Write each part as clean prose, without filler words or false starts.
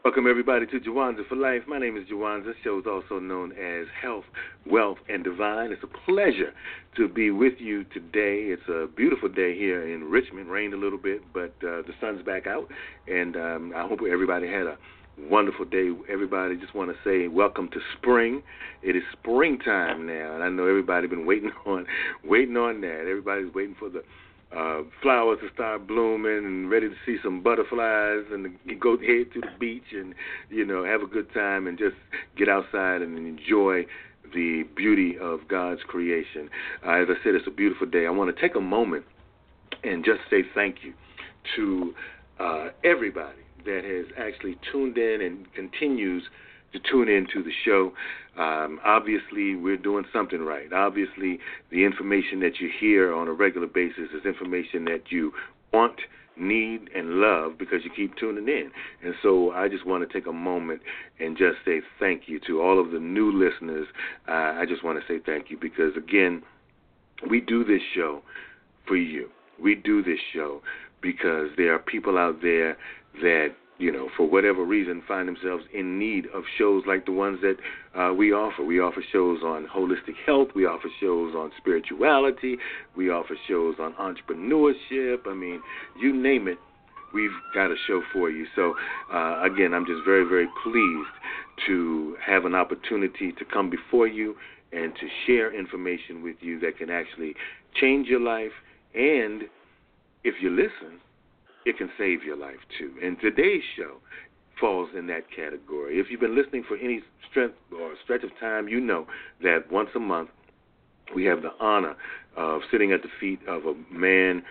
Welcome, everybody, to Jawanza for Life. My name is Jawanza. This show is also known as Health, Wealth, and Divine. It's a pleasure to be with you today. It's a beautiful day here in Richmond. Rained a little bit, but the sun's back out, and I hope everybody had a wonderful day. Everybody, just want to say welcome to spring. It is springtime now, and I know everybody been waiting on that. Everybody's waiting for the flowers to start blooming and ready to see some butterflies and go head to the beach and, have a good time and just get outside and enjoy the beauty of God's creation. As I said, it's a beautiful day. I want to take a moment and just say thank you to everybody that has actually tuned in and continues to tune in to the show. Obviously, we're doing something right. Obviously, the information that you hear on a regular basis is information that you want, need, and love because you keep tuning in. And so I just want to take a moment and just say thank you to all of the new listeners. I just want to say thank you because, again, we do this show for you. We do this show because there are people out there that, for whatever reason, find themselves in need of shows like the ones that we offer. We offer shows on holistic health. We offer shows on spirituality. We offer shows on entrepreneurship. I mean, you name it, we've got a show for you. So, again, I'm just very, very pleased to have an opportunity to come before you and to share information with you that can actually change your life. And if you listen, it can save your life, too. And today's show falls in that category. If you've been listening for any stretch of time, you know that once a month we have the honor of sitting at the feet of a man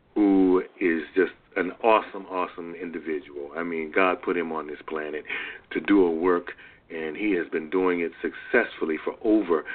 who is just an awesome, awesome individual. I mean, God put him on this planet to do a work, and he has been doing it successfully for over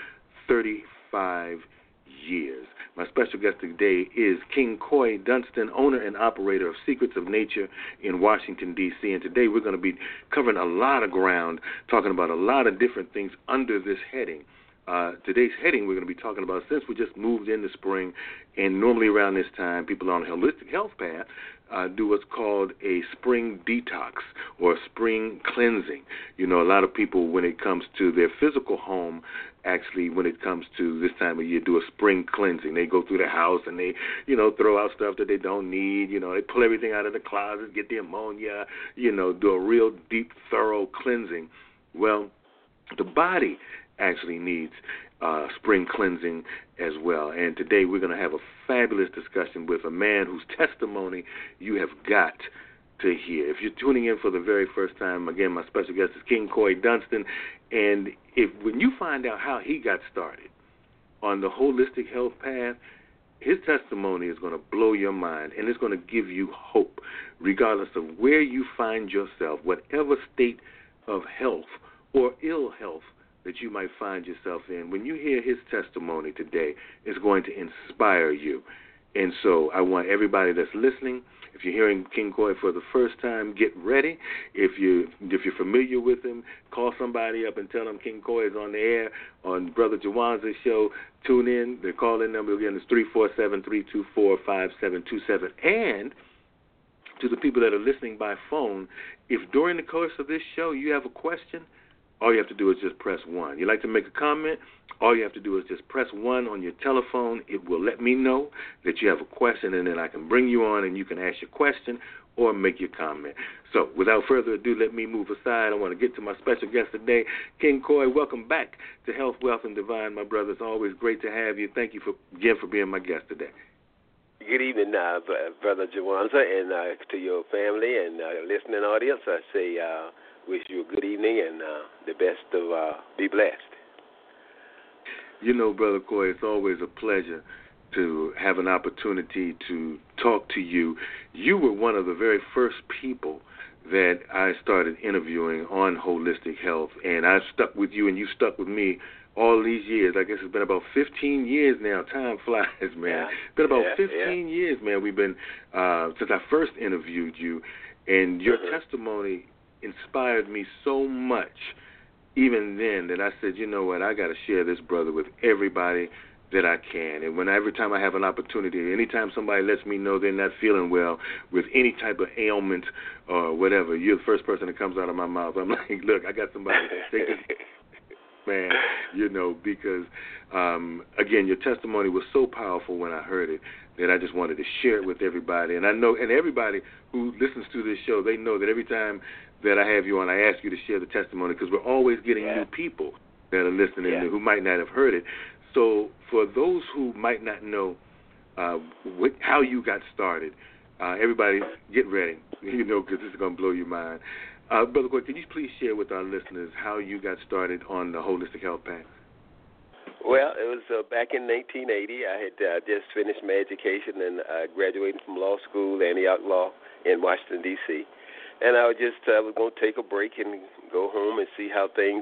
35 years. My special guest today is King Koy Dunston, owner and operator of Secrets of Nature in Washington, D.C. And today we're going to be covering a lot of ground, talking about a lot of different things under this heading. Today's heading we're going to be talking about, since we just moved into spring, and normally around this time people on a holistic health path do what's called a spring detox or spring cleansing. A lot of people, when it comes to their physical home, actually, when it comes to this time of year, do a spring cleansing. They go through the house and they, throw out stuff that they don't need. They pull everything out of the closet, get the ammonia, do a real deep, thorough cleansing. Well, the body actually needs spring cleansing as well. And today we're going to have a fabulous discussion with a man whose testimony you have got to hear. If you're tuning in for the very first time, again, my special guest is King Koy Dunston. And when you find out how he got started on the holistic health path, his testimony is going to blow your mind, and it's going to give you hope, regardless of where you find yourself, whatever state of health or ill health that you might find yourself in. When you hear his testimony today, it's going to inspire you. And so I want everybody that's listening, if you're hearing King Koy for the first time, get ready. If you're familiar with him, call somebody up and tell them King Koy is on the air on Brother Jawanza's show. Tune in. The call-in number again is 347-324-5727. And to the people that are listening by phone, if during the course of this show you have a question, all you have to do is just press 1. You like to make a comment? All you have to do is just press 1 on your telephone. It will let me know that you have a question, and then I can bring you on and you can ask your question or make your comment. So without further ado, let me move aside. I want to get to my special guest today. King Koy, welcome back to Health, Wealth, and Divine, my brother. It's always great to have you. Thank you again for being my guest today. Good evening, Brother Jawanza, and to your family and listening audience. I say wish you a good evening and the best of be blessed. Brother Koy, it's always a pleasure to have an opportunity to talk to you. You were one of the very first people that I started interviewing on holistic health, and I stuck with you and you stuck with me all these years. I guess it's been about 15 years now. Time flies, man. Yeah. It's been about 15 years, man. We've been, since I first interviewed you, and your testimony inspired me so much even then that I said, you know what, I got to share this brother with everybody that I can. And every time I have an opportunity, anytime somebody lets me know they're not feeling well with any type of ailment or whatever, you're the first person that comes out of my mouth. I'm like, look, I got somebody to take this, man, because, again, your testimony was so powerful when I heard it that I just wanted to share it with everybody. And I know, and everybody who listens to this show, they know that every time that I have you on, I ask you to share the testimony, because we're always getting new people that are listening who might not have heard it. So for those who might not know how you got started, everybody get ready, because this is going to blow your mind. Brother Coy, can you please share with our listeners how you got started on the Holistic Health Path? Well, it was back in 1980. I had just finished my education and graduated from law school, Antioch Law in Washington, D.C. And I was going to take a break and go home and see how things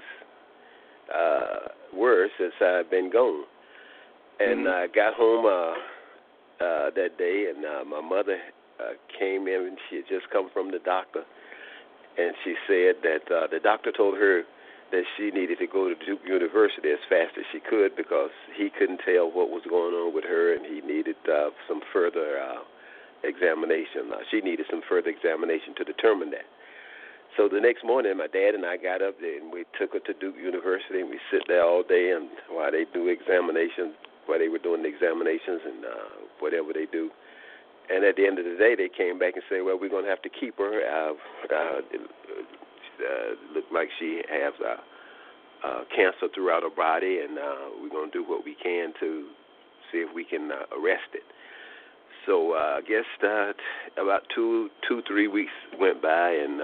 were since I've been gone. And I got home that day, and my mother came in, and she had just come from the doctor. And she said that the doctor told her that she needed to go to Duke University as fast as she could because he couldn't tell what was going on with her, and he needed some further examination. She needed some further examination to determine that. So the next morning, my dad and I got up there, and we took her to Duke University, and we sit there all day and while they do examinations, while they were doing the examinations and whatever they do. And at the end of the day, they came back and said, well, we're going to have to keep her. It looked like she has cancer throughout her body, and we're going to do what we can to see if we can arrest it. So I guess about 3 weeks went by, and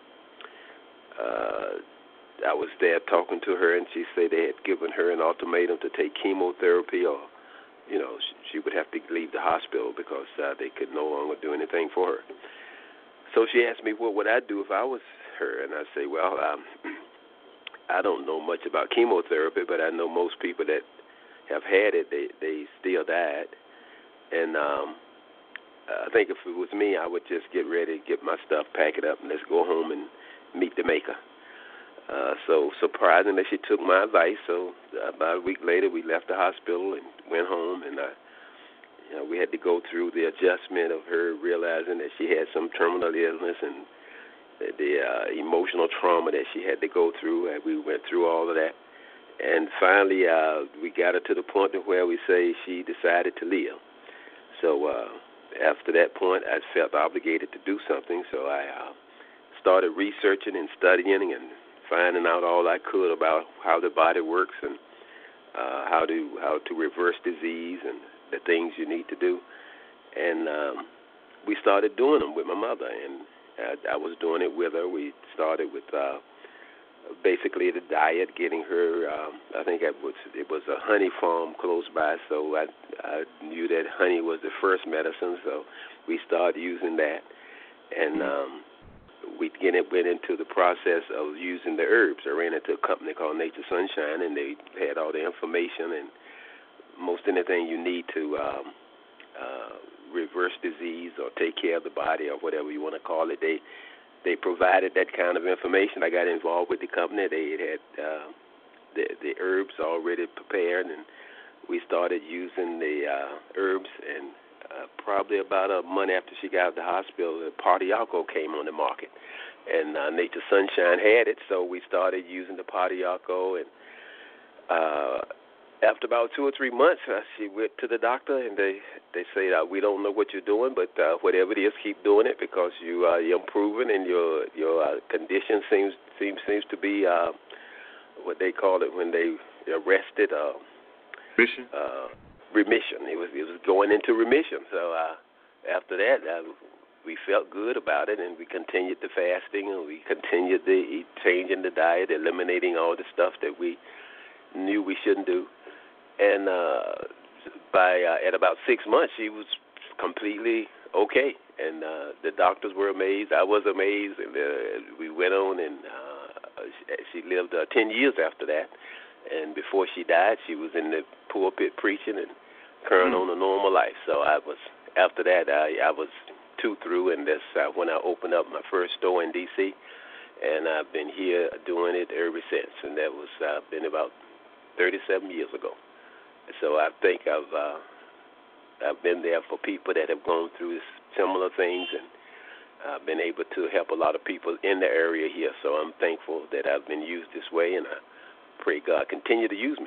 I was there talking to her, and she said they had given her an ultimatum to take chemotherapy or, she would have to leave the hospital because they could no longer do anything for her. So she asked me, what would I do if I was her? And I say, well, I don't know much about chemotherapy, but I know most people that have had it, they still died. And I think if it was me, I would just get ready, get my stuff, pack it up, and let's go home and meet the maker. So surprisingly, she took my advice. So about a week later, we left the hospital and went home, and we had to go through the adjustment of her realizing that she had some terminal illness and the emotional trauma that she had to go through. And we went through all of that, and finally, we got her to the point where we say she decided to live. So after that point, I felt obligated to do something. So I started researching and studying and finding out all I could about how the body works and how to reverse disease and the things you need to do. And we started doing them with my mother, and I was doing it with her. We started with basically the diet, getting her, I think it was a honey farm close by, so I knew that honey was the first medicine, so we started using that. And we went into the process of using the herbs. I ran into a company called Nature Sunshine, and they had all the information and most anything you need to reverse disease or take care of the body or whatever you want to call it. They provided that kind of information. I got involved with the company. They had the herbs already prepared, and we started using the herbs. And probably about a month after she got out of the hospital, the Pardiaco came on the market. And Nature Sunshine had it, so we started using the Pardiaco. And after about 2 or 3 months, she went to the doctor, and they said, we don't know what you're doing, but whatever it is, keep doing it because you're improving, and your condition seems to be what they call it when they arrested remission. Remission. It was going into remission. So after that, we felt good about it, and we continued the fasting, and we continued the changing the diet, eliminating all the stuff that we knew we shouldn't do. And at about 6 months, she was completely okay. And the doctors were amazed. I was amazed. And we went on, and she lived 10 years after that. And before she died, she was in the pulpit preaching and carrying on a normal life. So after that, I was through, and that's when I opened up my first store in D.C., and I've been here doing it ever since. And that was been about 37 years ago. So I think I've been there for people that have gone through similar things, and I've been able to help a lot of people in the area here. So I'm thankful that I've been used this way, and I pray God continue to use me.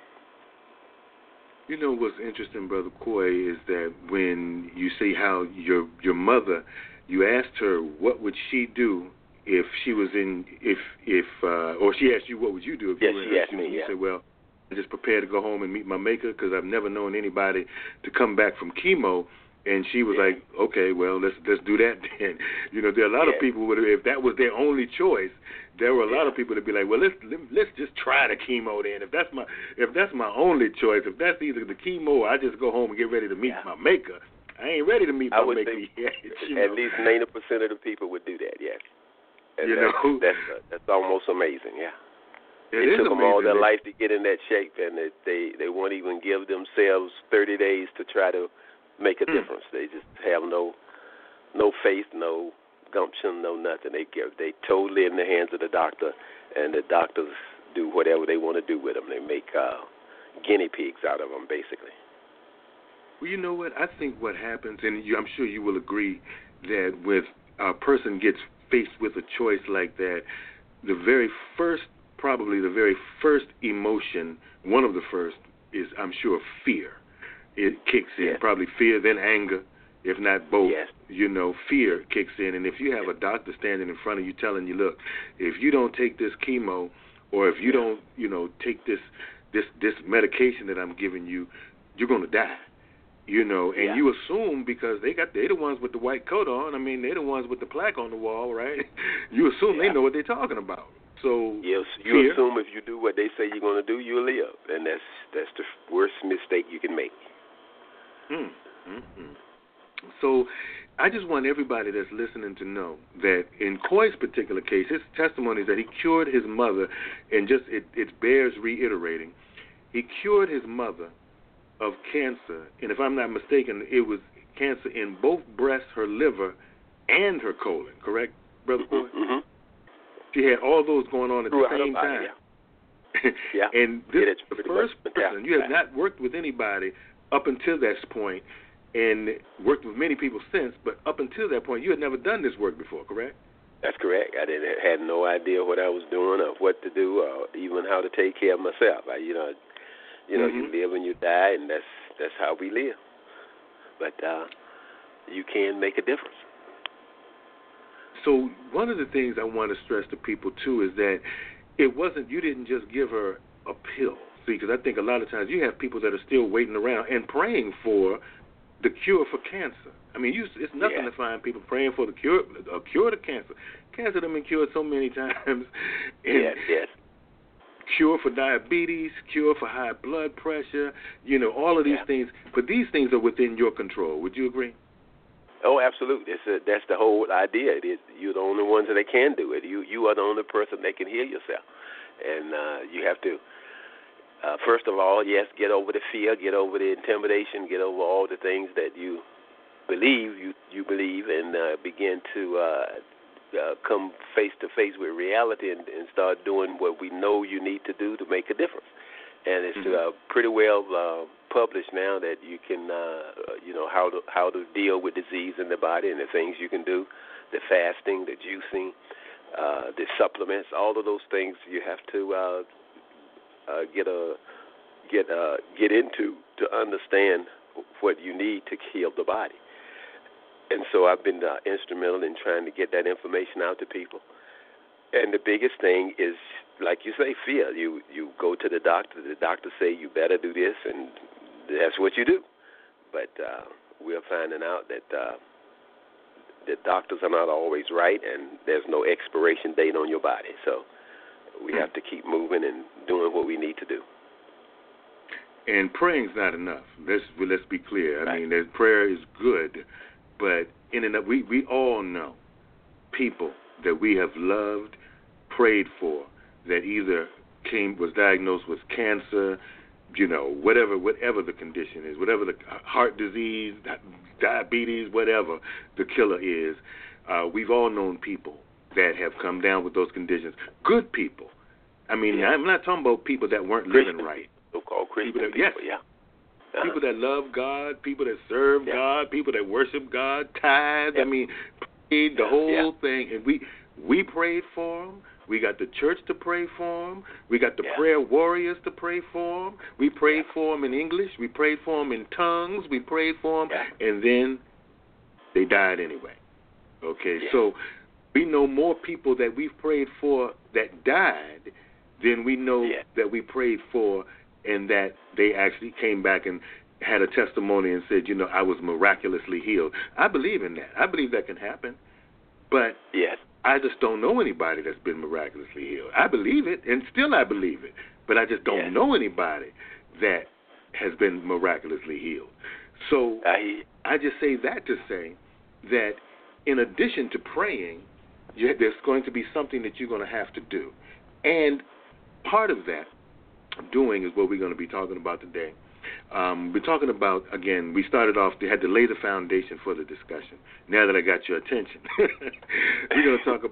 You know what's interesting, Brother Coy, is that when you see how your mother, you asked her what would she do if she was in, or she asked you what would you do if you were in her shoes. You said, well, I'm just prepared to go home and meet my maker because I've never known anybody to come back from chemo. And she was like, okay, well, let's do that then. You know, there are a lot of people if that was their only choice, there were a lot of people that'd be like, well, let's just try the chemo then. If that's my only choice, if that's either the chemo or I just go home and get ready to meet my maker, I ain't ready to meet my maker yet. At least 90% of the people would do that, yes. And that's almost amazing, yeah. It took them all their life to get in that shape, and they won't even give themselves 30 days to try to make a difference. They just have no faith, no gumption, no nothing. They totally in the hands of the doctor, and the doctors do whatever they want to do with them. They make guinea pigs out of them, basically. Well, you know what? I think what happens, and I'm sure you will agree, that when a person gets faced with a choice like that, probably the very first emotion, one of the first, is, I'm sure, fear. It kicks in, probably fear, then anger, if not both. You know, fear kicks in. And if you have a doctor standing in front of you telling you, look, if you don't take this chemo or if you don't, take this medication that I'm giving you, you're going to die. You know, and you assume because they're the ones with the white coat on. I mean, they're the ones with the plaque on the wall, right? You assume they know what they're talking about. So you assume if you do what they say you're going to do, you'll live, and that's the worst mistake you can make. So I just want everybody that's listening to know that in Coy's particular case, his testimony is that he cured his mother, and just it bears reiterating, he cured his mother of cancer, and if I'm not mistaken, it was cancer in both breasts, her liver, and her colon, correct, Brother Coy? Mm-hmm. She had all those going on at the same time. And this is the first person. You have not worked with anybody up until that point, and worked with many people since, but up until that point, you had never done this work before, correct? That's correct. I had no idea what I was doing or what to do or even how to take care of myself. You live and you die, and that's how we live. But you can make a difference. So one of the things I want to stress to people, too, is that you didn't just give her a pill. See, because I think a lot of times you have people that are still waiting around and praying for the cure for cancer. I mean, it's nothing to find people praying for a cure to cancer. Cancer has been cured so many times. Cure for diabetes, cure for high blood pressure, all of these things. But these things are within your control. Would you agree? Oh, absolutely. That's the whole idea. You're the only ones that can do it. You are the only person that can heal yourself. And you have to, first of all, get over the fear, get over the intimidation, get over all the things that you believe, and begin to come face to face with reality and start doing what we know you need to do to make a difference. And it's pretty well published now that you can, how to deal with disease in the body and the things you can do, the fasting, the juicing, the supplements, all of those things you have to get into to understand what you need to heal the body. And so I've been instrumental in trying to get that information out to people. And the biggest thing is, like you say, fear. You go to the doctor say you better do this, and that's what you do. But we're finding out that the doctors are not always right, and there's no expiration date on your body. So we have to keep moving and doing what we need to do. And praying's not enough. Let's be clear. I mean, prayer is good, but we all know people that we have loved, prayed for, that either was diagnosed with cancer, whatever the condition is, whatever the heart disease, diabetes, whatever the killer is. We've all known people that have come down with those conditions. Good people. I mean, I'm not talking about people that weren't living right. So-called Christian people, people that love God, people that serve God, people that worship God, tithe. I mean, prayed the whole thing, and we prayed for them. We got the church to pray for them. We got the prayer warriors to pray for them. We prayed for them in English. We prayed for them in tongues. We prayed for them, and then they died anyway. Okay, so we know more people that we've prayed for that died than we know that we prayed for and that they actually came back and had a testimony and said, you know, I was miraculously healed. I believe in that. I believe that can happen. But I just don't know anybody that's been miraculously healed. I believe it, and still I believe it. But I just don't know anybody that has been miraculously healed. So I just say that to say that in addition to praying, there's going to be something that you're going to have to do. And part of that doing is what we're going to be talking about today. We're talking about, again, we started off, they had to lay the foundation for the discussion. Now that I got your attention, we're going to talk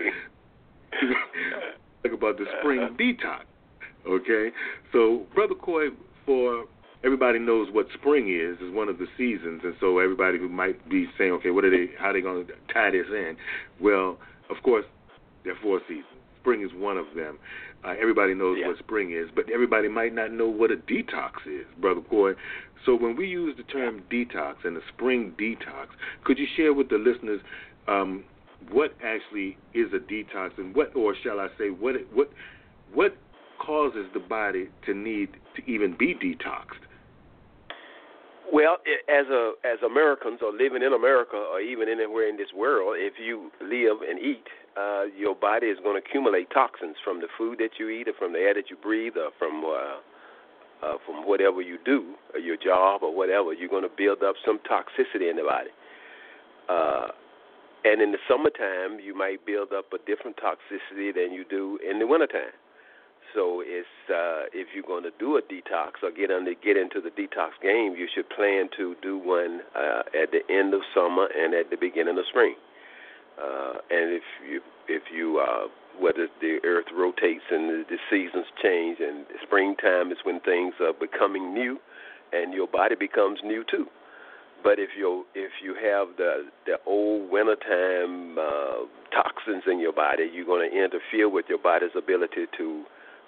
about the spring detox, okay? So, Brother Coy, for everybody knows what spring is one of the seasons, and so everybody who might be saying, okay, how are they going to tie this in? Well, of course, there are 4 seasons. Spring is one of them. Everybody knows what spring is, but everybody might not know what a detox is, Brother Coy. So when we use the term detox and the spring detox, could you share with the listeners what actually is a detox, and what causes the body to need to even be detoxed? Well, as Americans or living in America or even anywhere in this world, if you live and eat, your body is going to accumulate toxins from the food that you eat or from the air that you breathe or from whatever you do, or your job or whatever. You're going to build up some toxicity in the body. And in the summertime, you might build up a different toxicity than you do in the wintertime. So it's if you're going to do a detox or get into the detox game, you should plan to do one at the end of summer and at the beginning of spring. And if you whether the earth rotates and the seasons change, and springtime is when things are becoming new, and your body becomes new too. But if you have the old wintertime toxins in your body, you're going to interfere with your body's ability to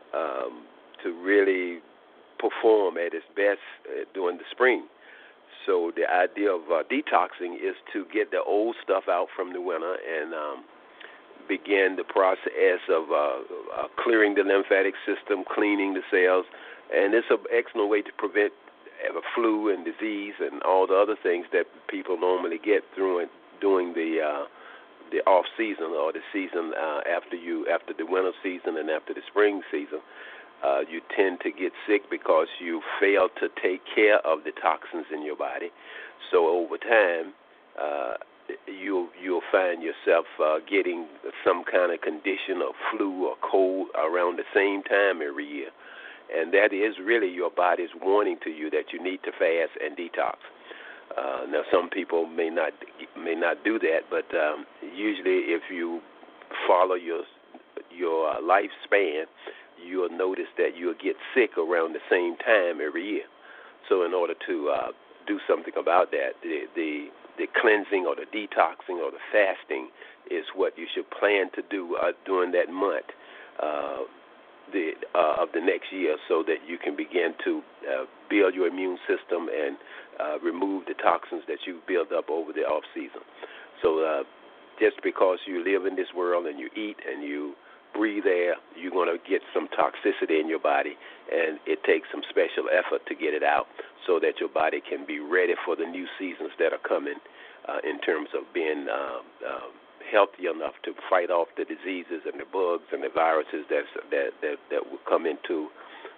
really perform at its best during the spring. So the idea of detoxing is to get the old stuff out from the winter and begin the process of clearing the lymphatic system, cleaning the cells, and it's an excellent way to prevent flu and disease and all the other things that people normally get during the off season or the season after the winter season and after the spring season. You tend to get sick because you fail to take care of the toxins in your body. So over time, you'll find yourself getting some kind of condition of flu or cold around the same time every year. And that is really your body's warning to you that you need to fast and detox. Now, some people may not do that, but usually if you follow your lifespan, you'll notice that you'll get sick around the same time every year. So in order to do something about that, the cleansing or the detoxing or the fasting is what you should plan to do during that month of the next year, so that you can begin to build your immune system and remove the toxins that you build up over the off season. So just because you live in this world and you eat and you breathe air, you're going to get some toxicity in your body, and it takes some special effort to get it out so that your body can be ready for the new seasons that are coming in terms of being healthy enough to fight off the diseases and the bugs and the viruses that will come into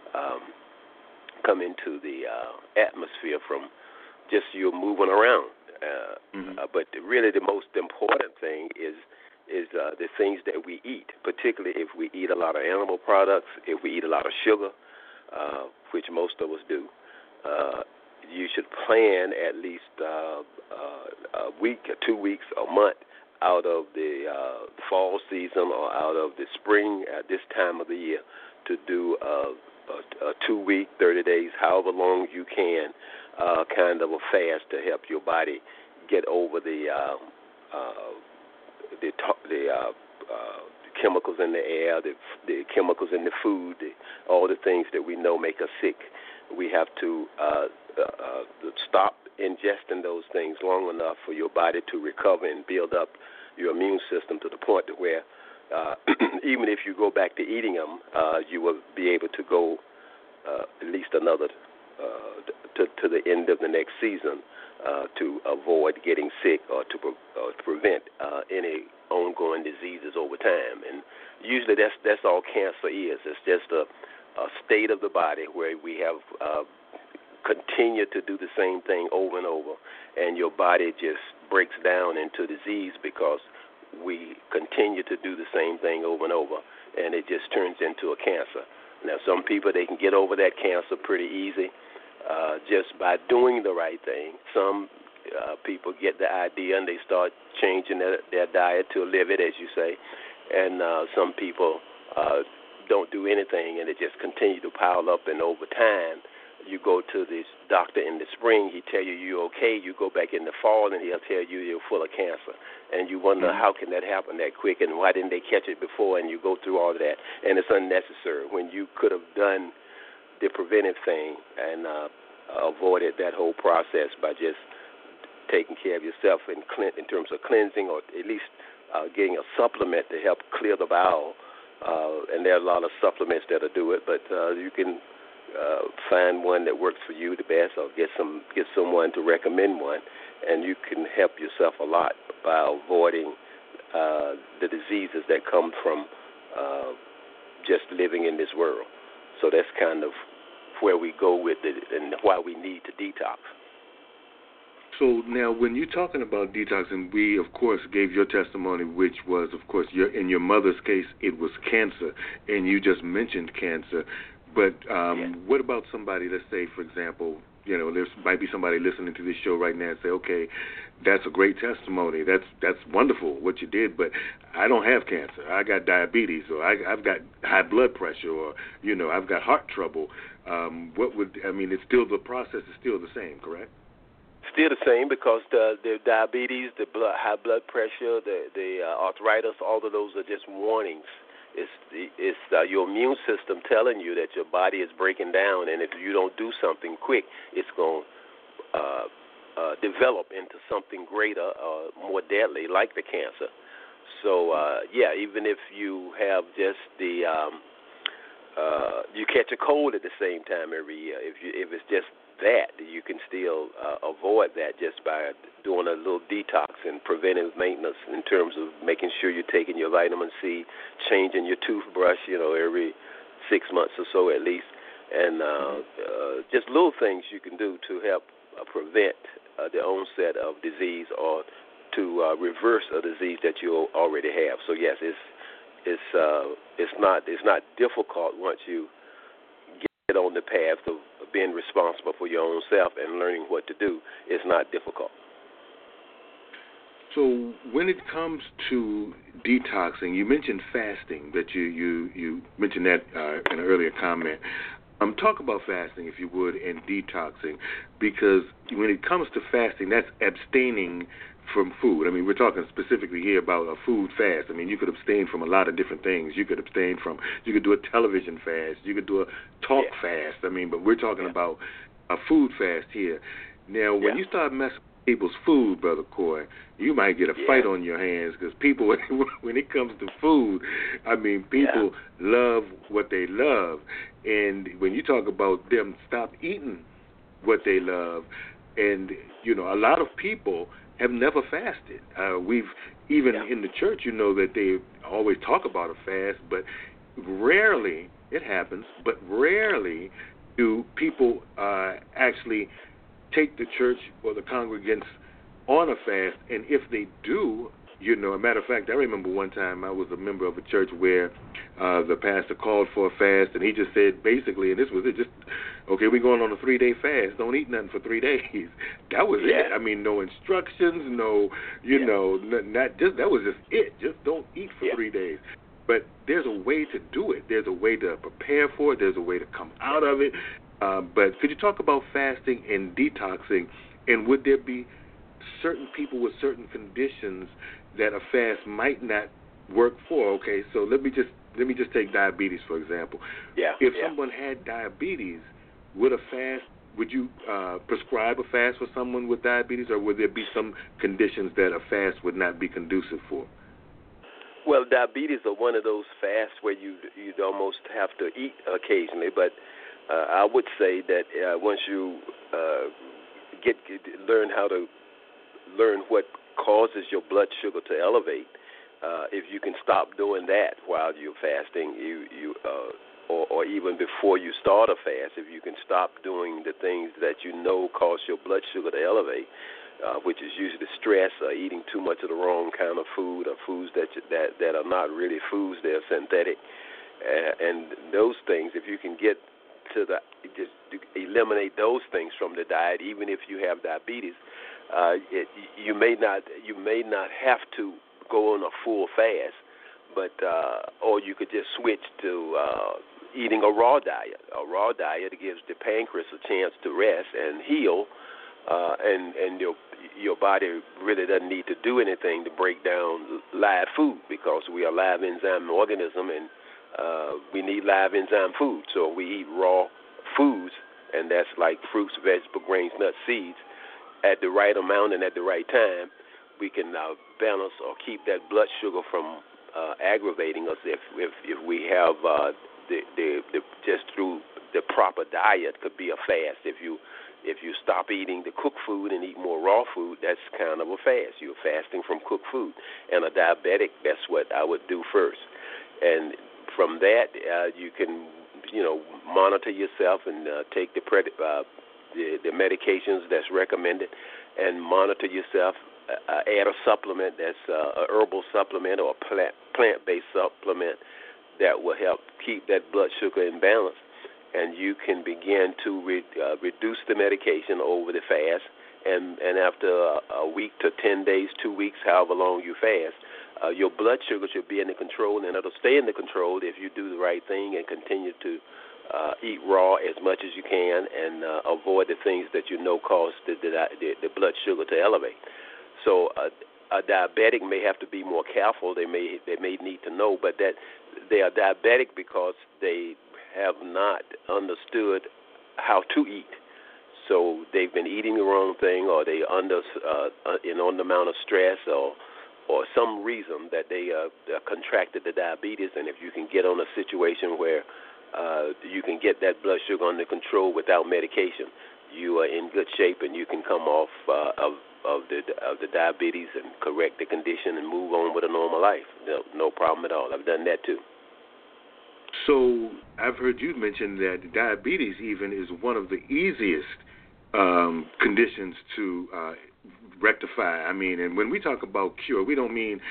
the atmosphere from just you moving around. But really the most important thing is the things that we eat, particularly if we eat a lot of animal products, if we eat a lot of sugar, which most of us do. You should plan at least a week or 2 weeks, a month out of the fall season or out of the spring at this time of the year to do a 2-week, 30 days, however long you can, kind of a fast to help your body get over the chemicals in the air, the chemicals in the food, all the things that we know make us sick. We have to stop ingesting those things long enough for your body to recover and build up your immune system to the point to where even if you go back to eating them, you will be able to go at least another to the end of the next season to avoid getting sick or to prevent any ongoing diseases over time. And usually that's all cancer is. It's just a state of the body where we have continue to do the same thing over and over, and your body just breaks down into disease because we continue to do the same thing over and over, and it just turns into a cancer. Now, some people, they can get over that cancer pretty easy just by doing the right thing. Some people get the idea and they start changing their diet to live it, as you say, and some people don't do anything, and it just continue to pile up, and over time, you go to this doctor in the spring, he tell you you're okay. You go back in the fall, and he'll tell you you're full of cancer. And you wonder how can that happen that quick, and why didn't they catch it before? And you go through all of that, and it's unnecessary when you could have done the preventive thing and avoided that whole process by just taking care of yourself in terms of cleansing, or at least getting a supplement to help clear the bowel. And there are a lot of supplements that'll do it, but you can find one that works for you the best, or get someone to recommend one, and you can help yourself a lot by avoiding the diseases that come from just living in this world. So that's kind of where we go with it and why we need to detox. So now when you're talking about detoxing, we, of course, gave your testimony, which was, of course, in your mother's case, it was cancer, and you just mentioned cancer. But what about somebody, let's say, for example, there might be somebody listening to this show right now and say, okay, that's a great testimony. That's wonderful what you did, but I don't have cancer. I got diabetes, or I've got high blood pressure, or, I've got heart trouble. It's still, the process is still the same, correct? Still the same, because the diabetes, the high blood pressure, the arthritis, all of those are just warnings. It's your immune system telling you that your body is breaking down, and if you don't do something quick, it's going to develop into something greater, more deadly, like the cancer. So, even if you have just you catch a cold at the same time every year, if it's just that, you can still avoid that just by doing a little detox and preventive maintenance in terms of making sure you're taking your vitamin C, changing your toothbrush, every 6 months or so at least, and just little things you can do to help prevent the onset of disease, or to reverse a disease that you already have. So yes, it's not difficult once you get on the path of being responsible for your own self and learning what to do. It's not difficult. So when it comes to detoxing, you mentioned fasting, that you mentioned that in an earlier comment. Talk about fasting, if you would, and detoxing, because when it comes to fasting, that's abstaining from food. We're talking specifically here about a food fast. You could abstain from a lot of different things. You could do a television fast. You could do a talk fast. But we're talking about a food fast here. Now, when you start messing with people's food, Brother Coy, you might get a fight on your hands, because people, when it comes to food, people love what they love. And when you talk about them stop eating what they love, and, a lot of people have never fasted. We've even in the church, that they always talk about a fast, but rarely it happens. But rarely do people actually take the church or the congregants on a fast. And if they do, a matter of fact, I remember one time I was a member of a church where the pastor called for a fast, and he just said basically, and this was it, just, okay, we're going on a 3-day fast. Don't eat nothing for 3 days. That was it. No instructions, no, not just, that was just it. Just don't eat for 3 days. But there's a way to do it. There's a way to prepare for it. There's a way to come out of it. But could you talk about fasting and detoxing, and would there be certain people with certain conditions that a fast might not work for? Okay, so let me just take diabetes for example. Yeah. If someone had diabetes, would you prescribe a fast for someone with diabetes, or would there be some conditions that a fast would not be conducive for? Well, diabetes are one of those fasts where you'd almost have to eat occasionally, but I would say that once you learn what causes your blood sugar to elevate, if you can stop doing that while you're fasting, or even before you start a fast, if you can stop doing the things that you know cause your blood sugar to elevate, which is usually stress or eating too much of the wrong kind of food, or foods that are not really foods, they're synthetic, and those things, if you can get to just eliminate those things from the diet, even if you have diabetes, you may not have to go on a full fast, but or you could just switch to eating a raw diet. A raw diet gives the pancreas a chance to rest and heal, and your body really doesn't need to do anything to break down live food, because we are a live enzyme organism, and we need live enzyme food. So we eat raw foods, and that's like fruits, vegetables, grains, nuts, seeds, at the right amount and at the right time. We can balance or keep that blood sugar from aggravating us if we have just through the proper diet. Could be a fast. If you stop eating the cooked food and eat more raw food, that's kind of a fast. You're fasting from cooked food. And a diabetic, that's what I would do first. And from that, you can monitor yourself and take the medications that's recommended, and monitor yourself. Add a supplement that's a herbal supplement or a plant-based supplement that will help keep that blood sugar in balance, and you can begin to reduce the medication over the fast, and after a week to 10 days, 2 weeks, however long you fast, your blood sugar should be in the control, and it'll stay in the control if you do the right thing and continue to eat raw as much as you can, and avoid the things that you know cause the blood sugar to elevate. So a diabetic may have to be more careful. They may need to know, but that they are diabetic because they have not understood how to eat. So they've been eating the wrong thing, or they under the amount of stress, or some reason that they contracted the diabetes. And if you can get on a situation where you can get that blood sugar under control without medication, you are in good shape, and you can come off of the diabetes and correct the condition and move on with a normal life. No problem at all. I've done that too. So I've heard you mention that diabetes even is one of the easiest conditions to rectify. I mean, and when we talk about cure, we don't mean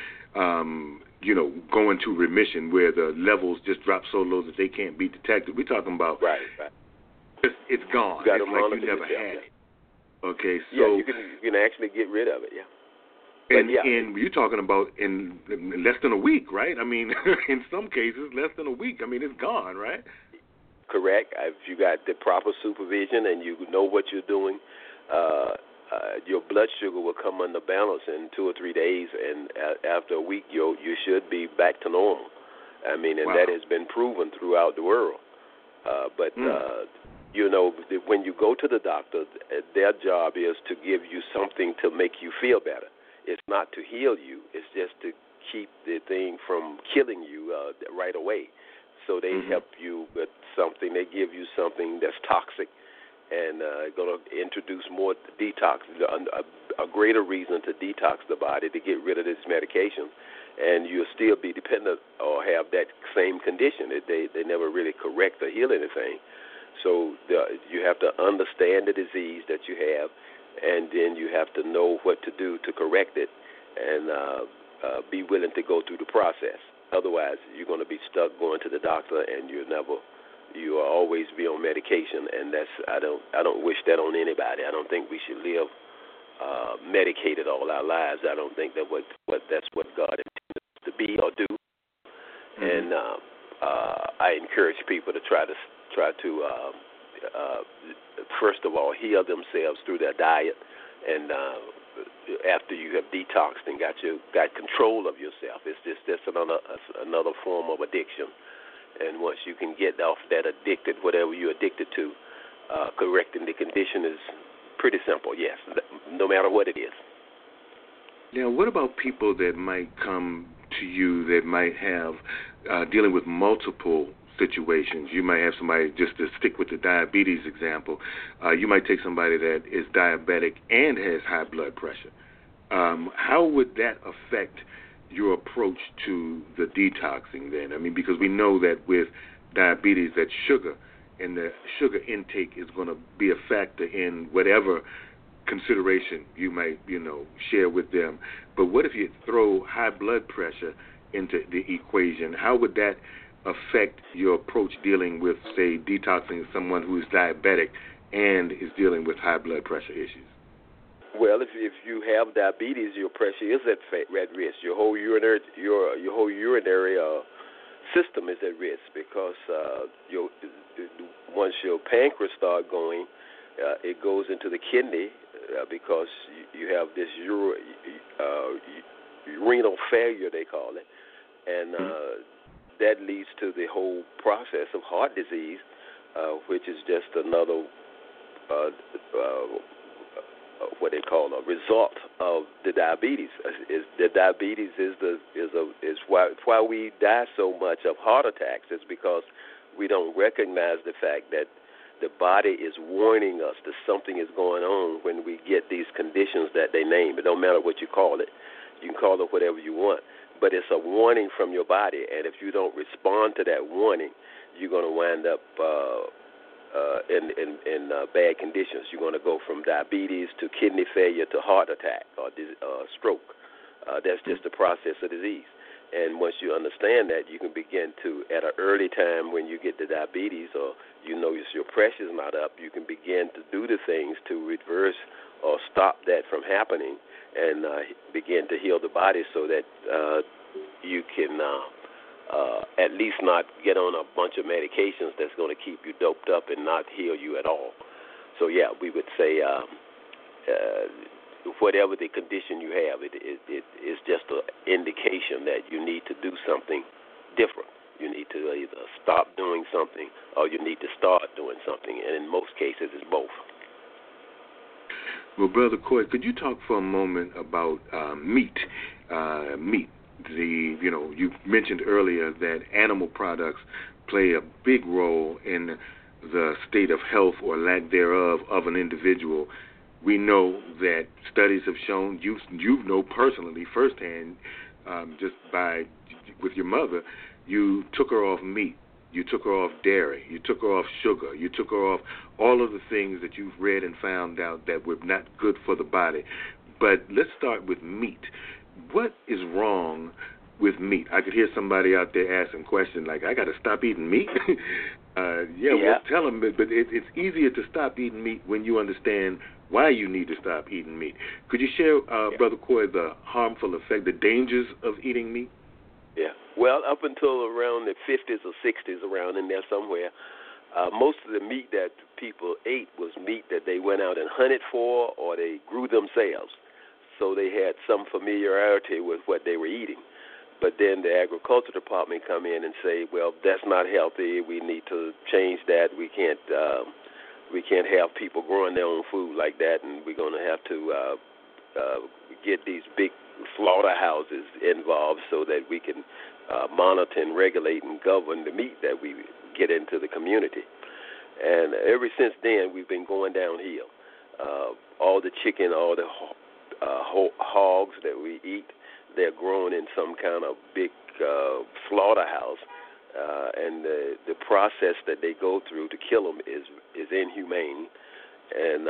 going to remission where the levels just drop so low that they can't be detected. We're talking about right. It's gone. You it's like you never had it. Okay, so yeah, you can actually get rid of it. Yeah. And you're talking about in less than a week, right? I mean, in some cases, less than a week. I mean, it's gone, right? Correct. If you got the proper supervision and you know what you're doing, your blood sugar will come under balance in 2 or 3 days, and after a week, you should be back to normal. I mean, and that has been proven throughout the world. When you go to the doctor, their job is to give you something to make you feel better. It's not to heal you. It's just to keep the thing from killing you right away. So they help you with something. They give you something that's toxic and going to introduce more detox, a greater reason to detox the body, to get rid of this medication. And you'll still be dependent or have that same condition. They never really correct or heal anything. So you have to understand the disease that you have, and then you have to know what to do to correct it, and be willing to go through the process. Otherwise, you're going to be stuck going to the doctor, and you will always be on medication, and I don't wish that on anybody. I don't think we should live medicated all our lives. I don't think that's what God intended us to be or do. and I encourage people to try to first of all heal themselves through their diet, and after you have detoxed and got control of yourself, it's just another form of addiction. And once you can get off that whatever you're addicted to, correcting the condition is pretty simple. Yes, no matter what it is. Now, what about people that might come to you that might have dealing with multiple situations? You might have somebody, just to stick with the diabetes example, you might take somebody that is diabetic and has high blood pressure. How would that affect your approach to the detoxing then? I mean, because we know that with diabetes, that sugar and the sugar intake is going to be a factor in whatever consideration you might, share with them. But what if you throw high blood pressure into the equation? How would that affect your approach dealing with, say, detoxing someone who is diabetic and is dealing with high blood pressure issues? Well, if you have diabetes, your pressure is at risk. Your whole urinary system is at risk because once your pancreas start going, it goes into the kidney because you have this renal failure, they call it, and that leads to the whole process of heart disease, which is just another what they call a result of the diabetes. The diabetes is why we die so much of heart attacks. It's because we don't recognize the fact that the body is warning us that something is going on when we get these conditions that they name. It don't matter what you call it. You can call it whatever you want, but it's a warning from your body, and if you don't respond to that warning, you're going to wind up in bad conditions. You're going to go from diabetes to kidney failure to heart attack or stroke. That's just the process of disease. And once you understand that, you can begin to, at an early time when you get the diabetes or you notice your pressure's not up, you can begin to do the things to reverse or stop that from happening and begin to heal the body so that you can at least not get on a bunch of medications that's going to keep you doped up and not heal you at all. So, yeah, we would say whatever the condition you have, it is just an indication that you need to do something different. You need to either stop doing something or you need to start doing something, and in most cases it's both. Well, Brother Coy, could you talk for a moment about meat? Meat. You mentioned earlier that animal products play a big role in the state of health or lack thereof of an individual. We know that studies have shown, you know personally, firsthand, just with your mother, you took her off meat, you took her off dairy, you took her off sugar, you took her off all of the things that you've read and found out that were not good for the body. But let's start with meat. What is wrong with meat? I could hear somebody out there asking questions like, I got to stop eating meat? Well, tell them, but it's easier to stop eating meat when you understand why you need to stop eating meat. Could you share, Brother Coy, the harmful effect, the dangers of eating meat? Yeah. Well, up until around the 50s or 60s, around in there somewhere, most of the meat that people ate was meat that they went out and hunted for or they grew themselves. So they had some familiarity with what they were eating. But then the agriculture department come in and say, well, that's not healthy. We need to change that. We can't have people growing their own food like that, and we're going to have to get these big slaughterhouses involved so that we can monitor and regulate and govern the meat that we get into the community. And ever since then, we've been going downhill. All the chicken, all the hogs that we eat, they're grown in some kind of big slaughterhouse, and the process that they go through to kill them is inhumane, and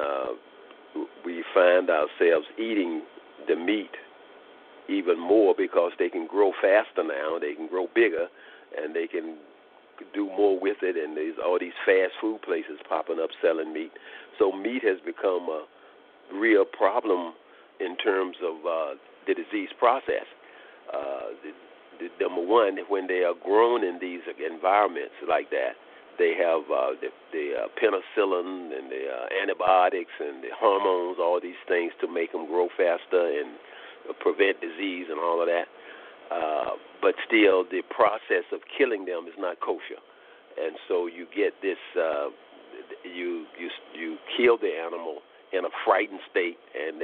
we find ourselves eating the meat even more because they can grow faster now, they can grow bigger, and they can do more with it, and there's all these fast food places popping up selling meat. So meat has become a real problem in terms of the disease process. number one, when they are grown in these environments like that, they have the penicillin and the antibiotics and the hormones, all these things to make them grow faster and prevent disease and all of that. But still, the process of killing them is not kosher, and so you get this. You kill the animal in a frightened state, and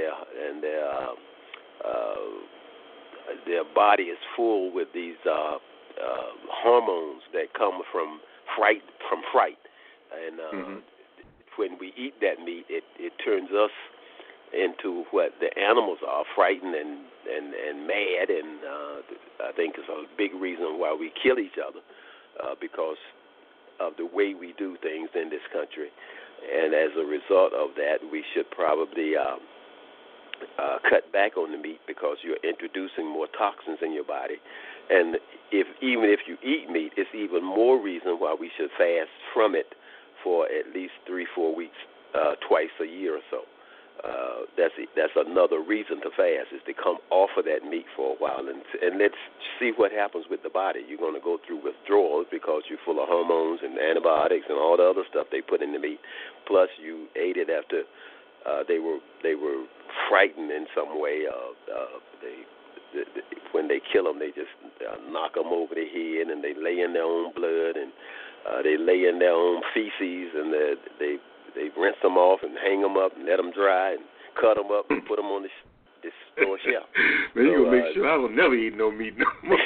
their body is full with these hormones that come from fright. And when we eat that meat, it turns us into what the animals are, frightened and mad, and I think it's a big reason why we kill each other, because of the way we do things in this country. And as a result of that, we should probably cut back on the meat, because you're introducing more toxins in your body. And even if you eat meat, it's even more reason why we should fast from it for at least 3-4 weeks, twice a year or so. That's another reason to fast, is to come off of that meat for a while, and let's see what happens with the body. You're going to go through withdrawals because you're full of hormones and antibiotics and all the other stuff they put in the meat. Plus, you ate it after they were frightened in some way. When they kill them, they just knock them over the head, and they lay in their own blood, and they lay in their own feces, and they rinse them off and hang them up and let them dry and cut them up and put them on the store shelf. Man, you gonna make sure I will never eat no meat no more.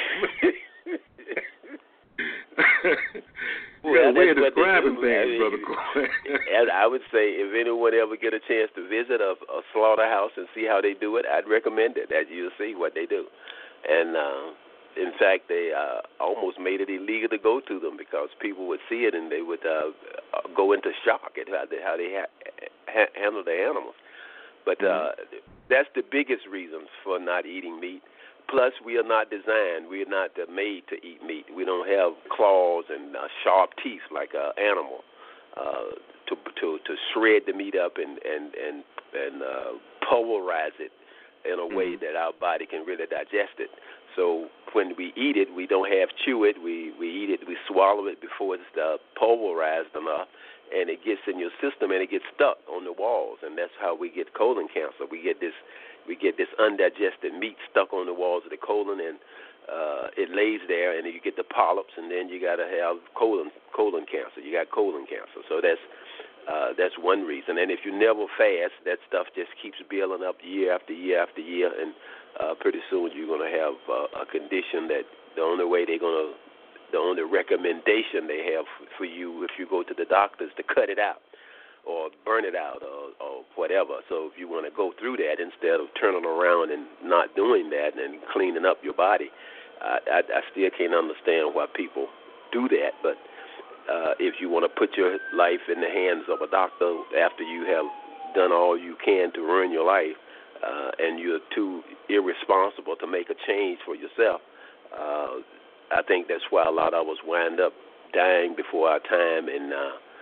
Well, way of describing things, Brother Coy. I would say, if anyone ever get a chance to visit a slaughterhouse and see how they do it, I'd recommend it. That you'll see what they do. And in fact, they almost made it illegal to go to them, because people would see it and they would go into shock at how they handle the animals. But that's the biggest reason for not eating meat. Plus, we are not designed, we are not made to eat meat. We don't have claws and sharp teeth like an animal to shred the meat up and pulverize it in a way that our body can really digest it. So when we eat it, we don't have chew it. We eat it, we swallow it before it's pulverized enough, and it gets in your system and it gets stuck on the walls, and that's how we get colon cancer. We get this undigested meat stuck on the walls of the colon, and it lays there, and you get the polyps, and then you got to have colon cancer. You got colon cancer. So that's one reason. And if you never fast, that stuff just keeps building up year after year after year, and pretty soon you're going to have a condition that the only recommendation they have for you if you go to the doctor is to cut it out or burn it out or whatever. So if you want to go through that instead of turning around and not doing that and cleaning up your body, I still can't understand why people do that. But if you want to put your life in the hands of a doctor after you have done all you can to ruin your life, and you're too irresponsible to make a change for yourself, I think that's why a lot of us wind up dying before our time and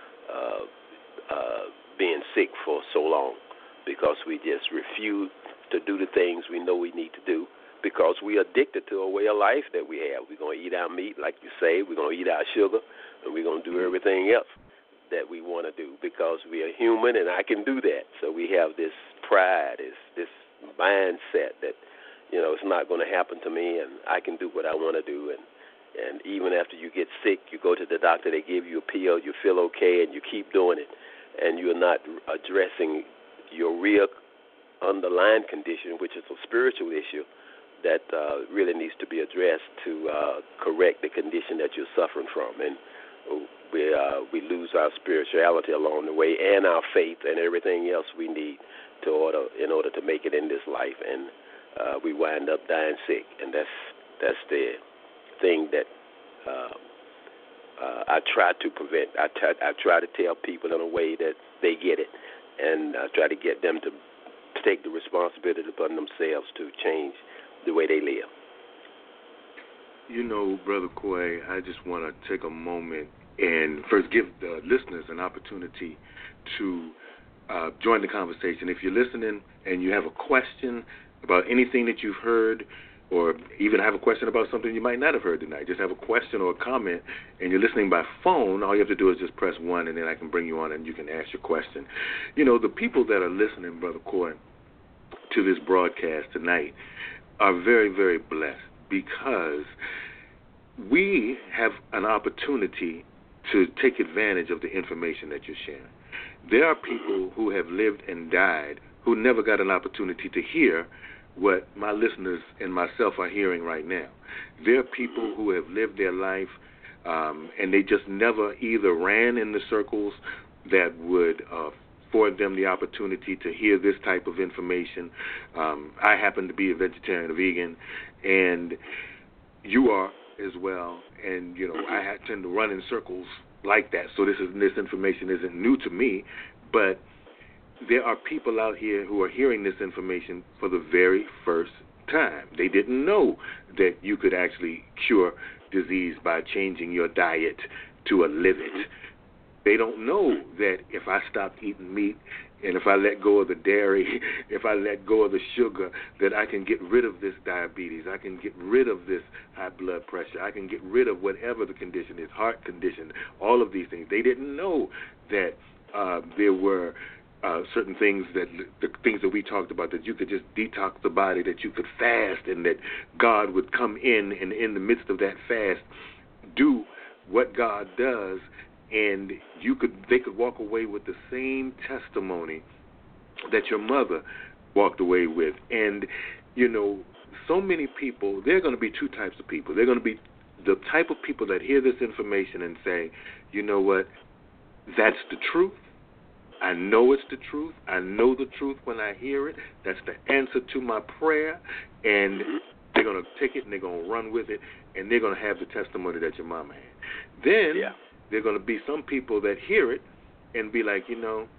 being sick for so long, because we just refuse to do the things we know we need to do, because we're addicted to a way of life that we have. We're going to eat our meat, like you say. We're going to eat our sugar, and we're going to do everything else that we want to do, because we are human, and I can do that. So we have this pride, this mindset that, it's not going to happen to me, and I can do what I want to do. And even after you get sick, you go to the doctor, they give you a pill, you feel okay, and you keep doing it. And you're not addressing your real underlying condition, which is a spiritual issue that really needs to be addressed to correct the condition that you're suffering from. And we lose our spirituality along the way, and our faith, and everything else we need in order to make it in this life. And we wind up dying sick, and that's the thing that I try to prevent. I try to tell people in a way that they get it, and I try to get them to take the responsibility upon themselves to change the way they live. Brother Coy, I just want to take a moment and first give the listeners an opportunity to join the conversation. If you're listening and you have a question about anything that you've heard, or even have a question about something you might not have heard tonight. Just have a question or a comment, and you're listening by phone, all you have to do is just press 1, and then I can bring you on and you can ask your question. You know, the people that are listening, Brother Coy, to this broadcast tonight are very, very blessed because we have an opportunity to take advantage of the information that you're sharing. There are people who have lived and died who never got an opportunity to hear what my listeners and myself are hearing right now. There are people who have lived their life and they just never either ran in the circles that would afford them the opportunity to hear this type of information. I happen to be a vegetarian, a vegan, and you are as well. And, you know, I tend to run in circles like that, so this information isn't new to me, but there are people out here who are hearing this information for the very first time. They didn't know that you could actually cure disease by changing your diet to a livid. They don't know that if I stop eating meat and if I let go of the dairy, if I let go of the sugar, that I can get rid of this diabetes, I can get rid of this high blood pressure, I can get rid of whatever the condition is, heart condition, all of these things. They didn't know that there were certain things, that the things that we talked about, that you could just detox the body, that you could fast, and that God would come in and in the midst of that fast do what God does, and they could walk away with the same testimony that your mother walked away with. And, you know, so many people, there are going to be two types of people. They're going to be the type of people that hear this information and say, you know what, that's the truth. I know it's the truth. I know the truth when I hear it. That's the answer to my prayer. And they're going to take it and they're going to run with it, and they're going to have the testimony that your mama had. Then there are going to be some people that hear it and be like, you know,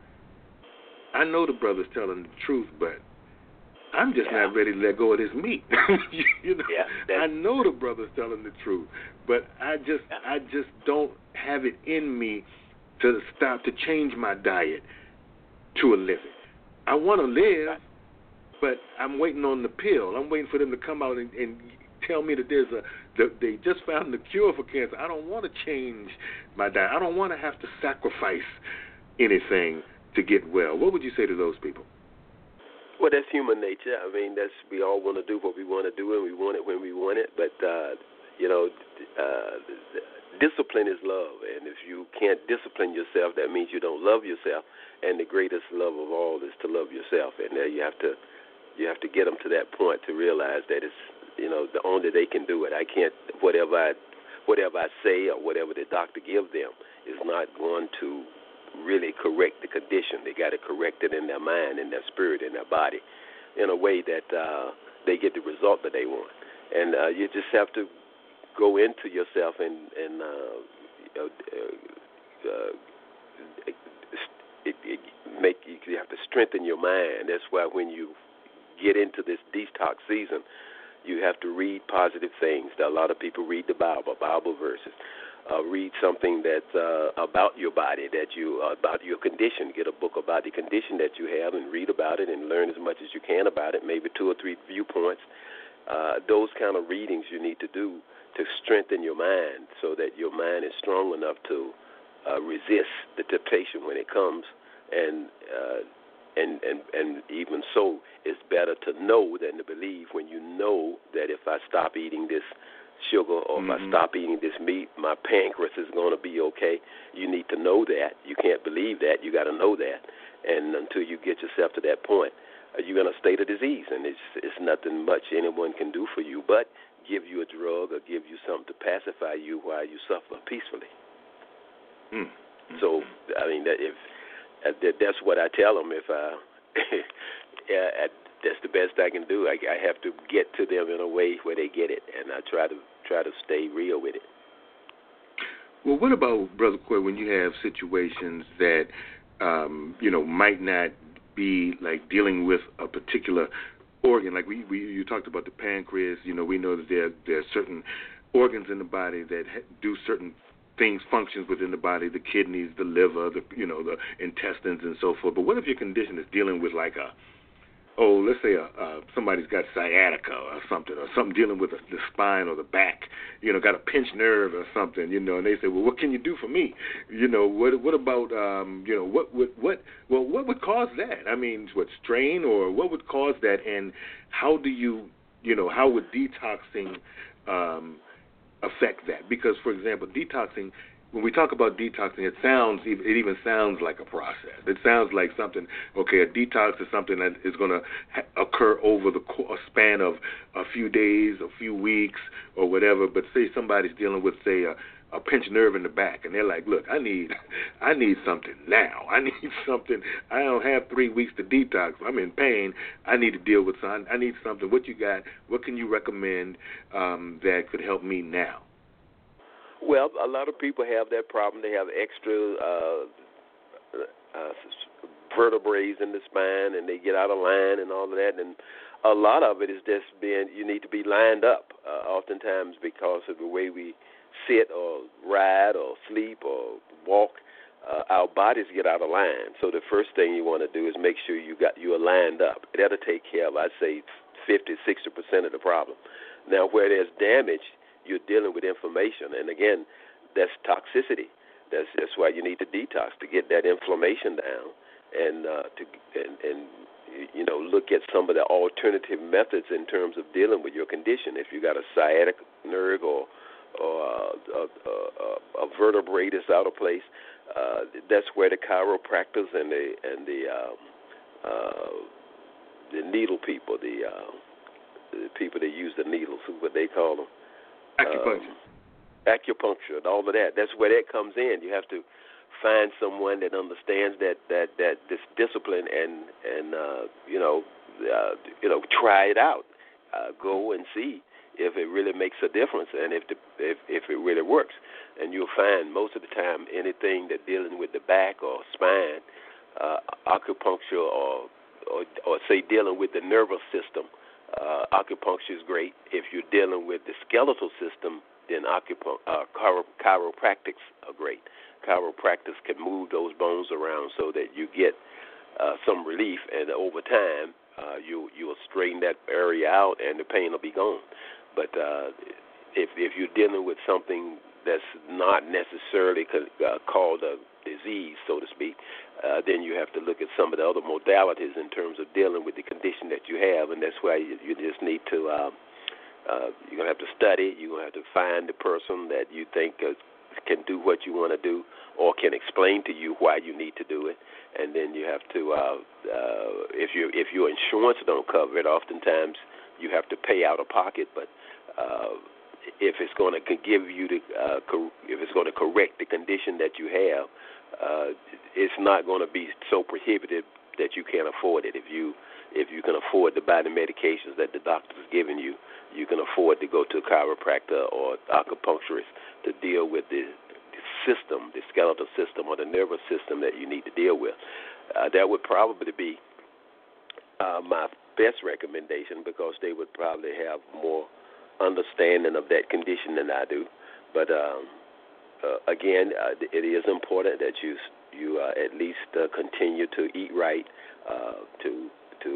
I know the brother's telling the truth, but I'm just not ready to let go of this meat. You know, I know the brother's telling the truth, but I just don't have it in me to change my diet to a living. I want to live, but I'm waiting on the pill. I'm waiting for them to come out and tell me that they just found the cure for cancer. I don't want to change my diet. I don't want to have to sacrifice anything to get well. What would you say to those people? Well, that's human nature. I mean, we all want to do what we want to do, and we want it when we want it. But discipline is love, and if you can't discipline yourself, that means you don't love yourself. And the greatest love of all is to love yourself. And you have to get them to that point to realize that it's, you know, the only they can do it. I can't, whatever I say or whatever the doctor gives them is not going to really correct the condition. They got to correct it in their mind, in their spirit, in their body, in a way that they get the result that they want. And you just have to go into yourself and you have to strengthen your mind. That's why when you get into this detox season, you have to read positive things. A lot of people read the Bible verses. Read something that's about your body, about your condition. Get a book about the condition that you have and read about it and learn as much as you can about it, maybe 2 or 3 viewpoints. Those kind of readings you need to do to strengthen your mind so that your mind is strong enough to resist the temptation when it comes. And even so, it's better to know than to believe. When you know that if I stop eating this sugar or if I stop eating this meat, my pancreas is going to be okay. You need to know that. You can't believe that. You got to know that. And until you get yourself to that point, you're going to state a disease, and it's nothing much anyone can do for you but give you a drug or give you something to pacify you while you suffer peacefully. So, I mean, that's what I tell them. If that's the best I can do. I have to get to them in a way where they get it, and I try to stay real with it. Well, what about, Brother Coy, when you have situations that might not be like dealing with a particular organ, like you talked about the pancreas. You know, we know that there are certain organs in the body that do certain things, functions within the body, the kidneys, the liver, the intestines, and so forth. But what if your condition is dealing with like a let's say somebody's got sciatica or something dealing with the spine or the back, got a pinched nerve or something, and they say, well, what can you do for me? What about, what would cause that? I mean, what, strain, or what would cause that, and how do how would detoxing affect that? Because, for example, detoxing, when we talk about detoxing, it even sounds like a process. It sounds like something, okay, a detox is something that is going to occur over the span of a few days, a few weeks, or whatever. But say somebody's dealing with, say, a pinched nerve in the back, and they're like, look, I need something now. I need something. I don't have 3 weeks to detox. I'm in pain. I need to deal with something. I need something. What you got? What can you recommend that could help me now? Well, a lot of people have that problem. They have extra vertebrae in the spine, and they get out of line and all of that. And a lot of it is just you need to be lined up, oftentimes because of the way we sit or ride or sleep or walk. Our bodies get out of line. So the first thing you want to do is make sure you are lined up. That'll take care of, I'd say, 50-60% of the problem. Now, where there's damage, you're dealing with inflammation, and again, that's toxicity. That's why you need to detox, to get that inflammation down, and look at some of the alternative methods in terms of dealing with your condition. If you got a sciatic nerve or a vertebrae that's out of place, that's where the chiropractors and the needle people, the people that use the needles, what they call them. Acupuncture and all of that. That's where that comes in. You have to find someone that understands that this discipline and try it out. Go and see if it really makes a difference and if it really works. And you'll find most of the time anything that dealing with the back or spine, acupuncture or say dealing with the nervous system. Acupuncture is great. If you're dealing with the skeletal system, then chiropractics are great. Chiropractics can move those bones around so that you get some relief, and over time you'll straighten that area out, and the pain will be gone. But if you're dealing with something that's not necessarily called a disease, so to speak, then you have to look at some of the other modalities in terms of dealing with the condition that you have, and that's why you just need to, you're going to have to study, you're going to have to find the person that you think can do what you want to do or can explain to you why you need to do it, and then you have to, if your insurance don't cover it, oftentimes you have to pay out of pocket, but if it's going to give you if it's going to correct the condition that you have, it's not going to be so prohibitive that you can't afford it. If you can afford to buy the medications that the doctor's giving you, you can afford to go to a chiropractor or acupuncturist to deal with the system, the skeletal system or the nervous system that you need to deal with. That would probably be my best recommendation, because they would probably have more understanding of that condition than I do. But again, it is important that you at least continue to eat right, to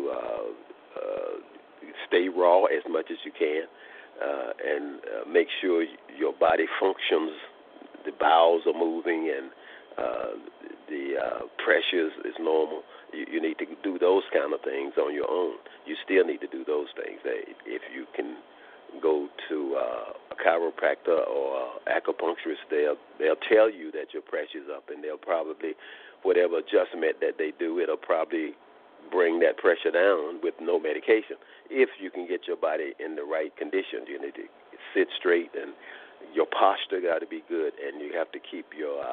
stay raw as much as you can, and make sure your body functions. The bowels are moving, and the pressure is normal. You need to do those kind of things on your own. You still need to do those things. If you can go to a chiropractor or acupuncturist, they'll tell you that your pressure's up, and they'll probably, whatever adjustment that they do, it'll probably bring that pressure down with no medication. If you can get your body in the right conditions, you need to sit straight, and your posture got to be good, and you have to keep your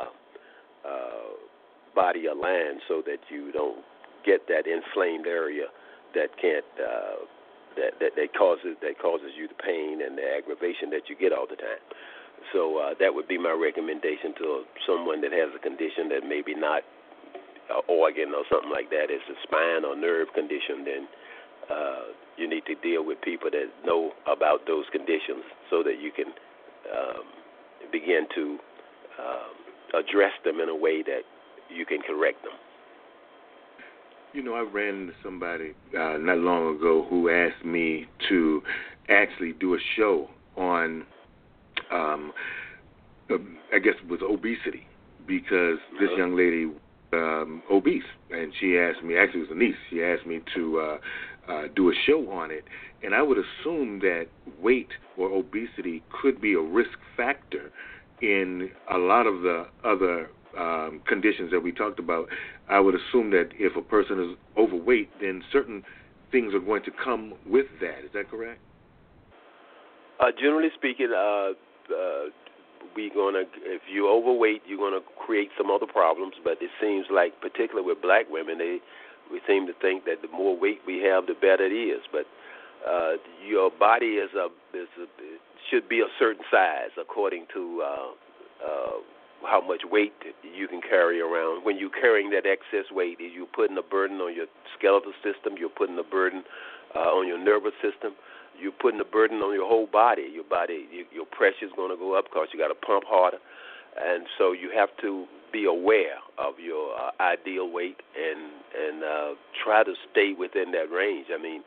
body aligned so that you don't get that inflamed area that can't that causes you the pain and the aggravation that you get all the time. So that would be my recommendation to someone that has a condition that maybe not an organ or something like that. It's a spine or nerve condition. Then you need to deal with people that know about those conditions so that you can begin to address them in a way that you can correct them. I ran into somebody not long ago who asked me to actually do a show on, I guess it was obesity, because this young lady obese, and she asked me, actually it was a niece, she asked me to do a show on it, and I would assume that weight or obesity could be a risk factor in a lot of the other conditions that we talked about. I would assume that if a person is overweight, then certain things are going to come with that. Is that correct? Generally speaking, if you're overweight, you're gonna create some other problems. But it seems like, particularly with black women, we seem to think that the more weight we have, the better it is. But your body should be a certain size according to how much weight you can carry around. When you're carrying that excess weight, you're putting a burden on your skeletal system, you're putting a burden on your nervous system, you're putting a burden on your whole body. Your pressure is going to go up because you got to pump harder. And so you have to be aware of your ideal weight and try to stay within that range. I mean,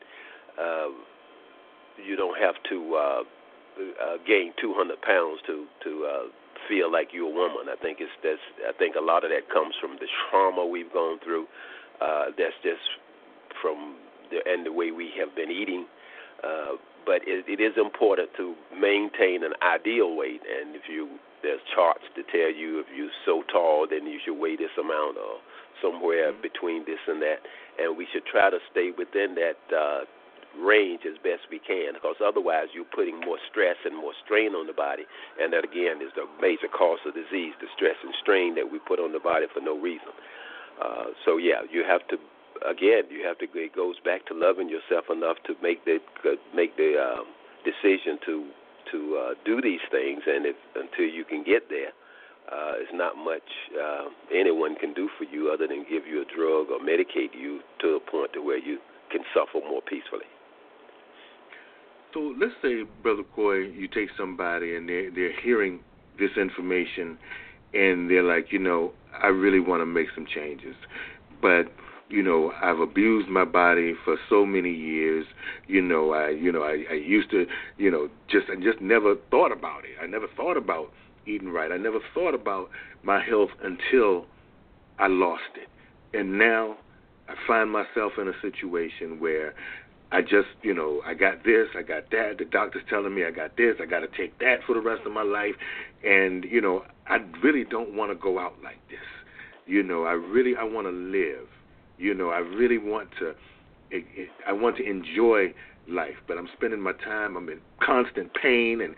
you don't have to gain 200 pounds to feel like you're a woman. I think a lot of that comes from the trauma we've gone through. That's just from the way we have been eating. But it is important to maintain an ideal weight, and there's charts to tell you if you're so tall, then you should weigh this amount, or somewhere between this and that, and we should try to stay within that range as best we can, because otherwise you're putting more stress and more strain on the body, and that again is the major cause of disease, the stress and strain that we put on the body for no reason. So yeah, you have to. Again, it goes back to loving yourself enough to make the decision to do these things, and until you can get there, it's not much anyone can do for you other than give you a drug or medicate you to a point to where you can suffer more peacefully. So let's say, Brother Coy, you take somebody and they're hearing this information, and they're like, I really want to make some changes, but I've abused my body for so many years. I used to, I just never thought about it. I never thought about eating right. I never thought about my health until I lost it. And now I find myself in a situation where I just, I got this, I got that. The doctor's telling me I got this, I got to take that for the rest of my life. And, I really don't want to go out like this. I want to live. I really want to. I want to enjoy life, but I'm spending my time. I'm in constant pain, and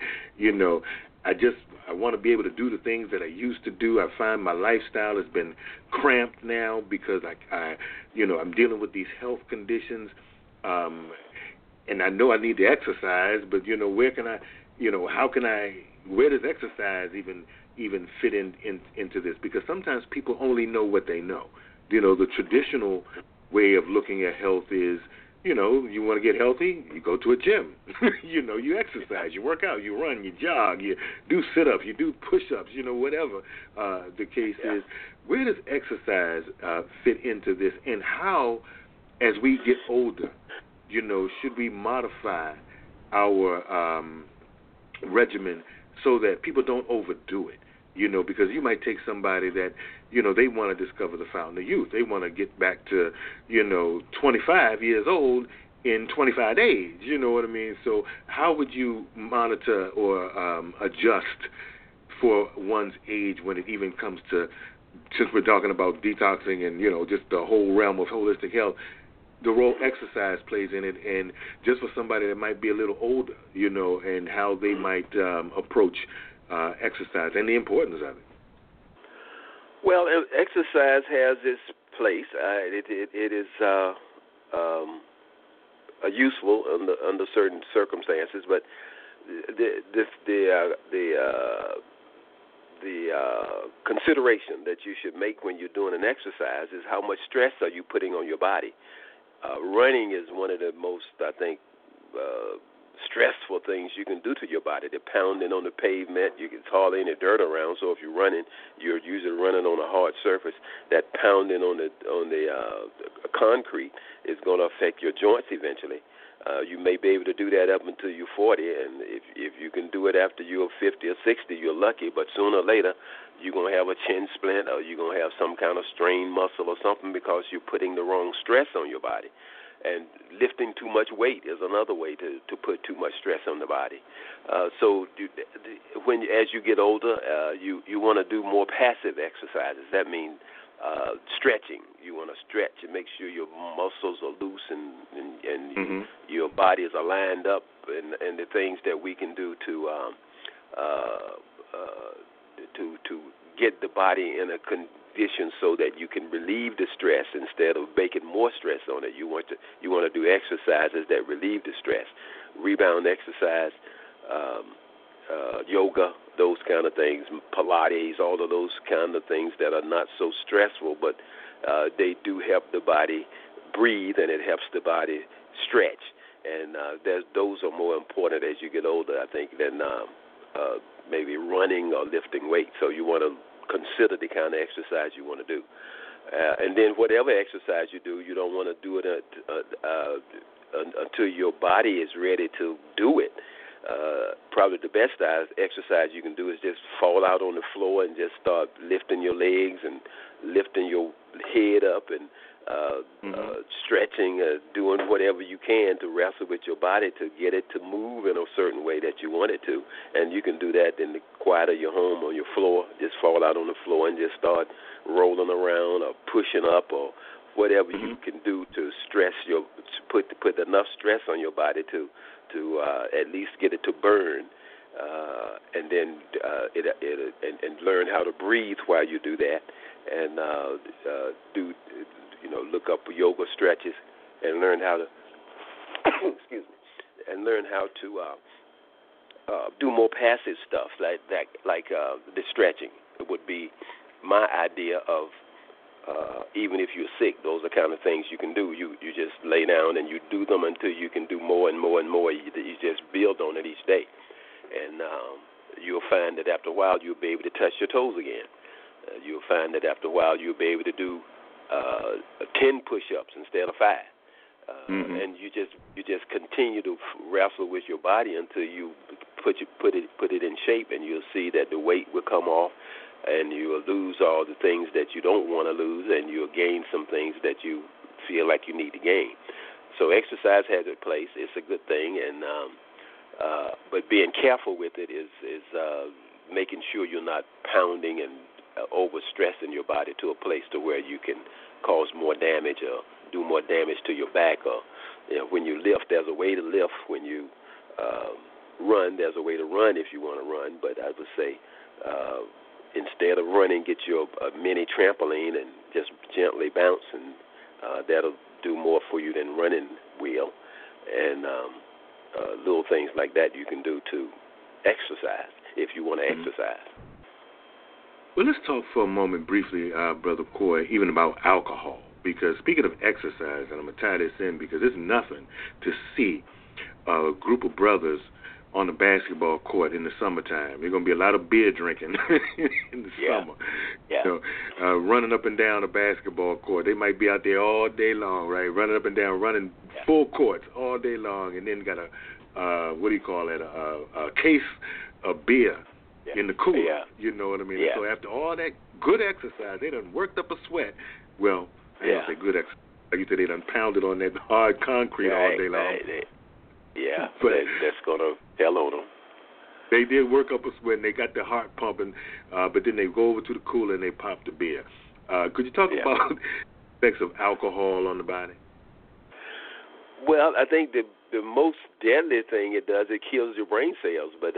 I want to be able to do the things that I used to do. I find my lifestyle has been cramped now because I'm dealing with these health conditions, and I know I need to exercise, but where can I? How can I? Where does exercise even fit into this? Because sometimes people only know what they know. The traditional way of looking at health is, you want to get healthy, you go to a gym. You exercise, you work out, you run, you jog, you do sit-ups, you do push-ups, whatever the case is. Where does exercise fit into this, and how, as we get older, should we modify our regimen so that people don't overdo it? Because you might take somebody that, they want to discover the fountain of youth. They want to get back to, 25 years old in 25 days. You know what I mean? So how would you monitor or adjust for one's age when it even comes to, since we're talking about detoxing and, just the whole realm of holistic health, the role exercise plays in it, and just for somebody that might be a little older, and how they might approach exercise and the importance of it? Well, exercise has its place. It is useful under certain circumstances, but the consideration that you should make when you're doing an exercise is how much stress are you putting on your body. Running is one of the most, I think, stressful things you can do to your body. The pounding on the pavement, it's hardly any dirt around, so if you're running, you're usually running on a hard surface. That pounding on the concrete is going to affect your joints eventually. You may be able to do that up until you're 40, and if you can do it after you're 50 or 60, you're lucky, but sooner or later, you're going to have a chin splint or you're going to have some kind of strained muscle or something because you're putting the wrong stress on your body. And lifting too much weight is another way to put too much stress on the body. So as you get older, you want to do more passive exercises. That means stretching. You want to stretch and make sure your muscles are loose and your body is aligned up, and the things that we can do to get the body in a condition so that you can relieve the stress instead of making more stress on it. You want to do exercises that relieve the stress, rebound exercise, yoga, those kind of things, Pilates, all of those kind of things that are not so stressful, but they do help the body breathe and it helps the body stretch. And those are more important as you get older, I think, than maybe running or lifting weights. So you want to consider the kind of exercise you want to do. And then whatever exercise you do, you don't want to do it until your body is ready to do it. Probably the best exercise you can do is just fall out on the floor and just start lifting your legs and lifting your head up and stretching, doing whatever you can to wrestle with your body to get it to move in a certain way that you want it to. And you can do that in the quiet of your home on your floor. Just fall out on the floor and just start rolling around or pushing up or whatever you can do to stress put enough stress on your body to at least get it to burn, and then and learn how to breathe while you do that, and look up yoga stretches and learn how to excuse me, and learn how to do more passive stuff like the stretching. It would be my idea of. Even if you're sick, those are kind of things you can do. You just lay down and you do them until you can do more and more and more. You just build on it each day. And you'll find that after a while you'll be able to touch your toes again. You'll find that after a while you'll be able to do 10 push-ups instead of 5. And you just continue to wrestle with your body until you put it in shape, and you'll see that the weight will come off. And you will lose all the things that you don't want to lose, and you'll gain some things that you feel like you need to gain. So exercise has its place. It's a good thing, and but being careful with it is making sure you're not pounding and overstressing your body to a place to where you can cause more damage or do more damage to your back. Or when you lift, there's a way to lift. When you run, there's a way to run if you want to run. But I would say instead of running, get you a mini trampoline and just gently bounce, and that'll do more for you than running will. And little things like that you can do to exercise if you want to exercise. Well, let's talk for a moment briefly, Brother Coy, even about alcohol. Because speaking of exercise, and I'm going to tie this in because it's nothing to see a group of brothers on the basketball court in the summertime. There's going to be a lot of beer drinking in the summer. Yeah. Running up and down the basketball court. They might be out there all day long, right? Running up and down, running full courts all day long, and then got a case of beer in the cooler. Yeah. You know what I mean? Yeah. So after all that good exercise, they done worked up a sweat. Well, I don't say good exercise. Like you said, they done pounded on that hard concrete all day long. But that's going to tell on them. They did work up a sweat, and they got their heart pumping, but then they go over to the cooler and they pop the beer. Could you talk about the effects of alcohol on the body? Well, I think the most deadly thing it does, it kills your brain cells. But,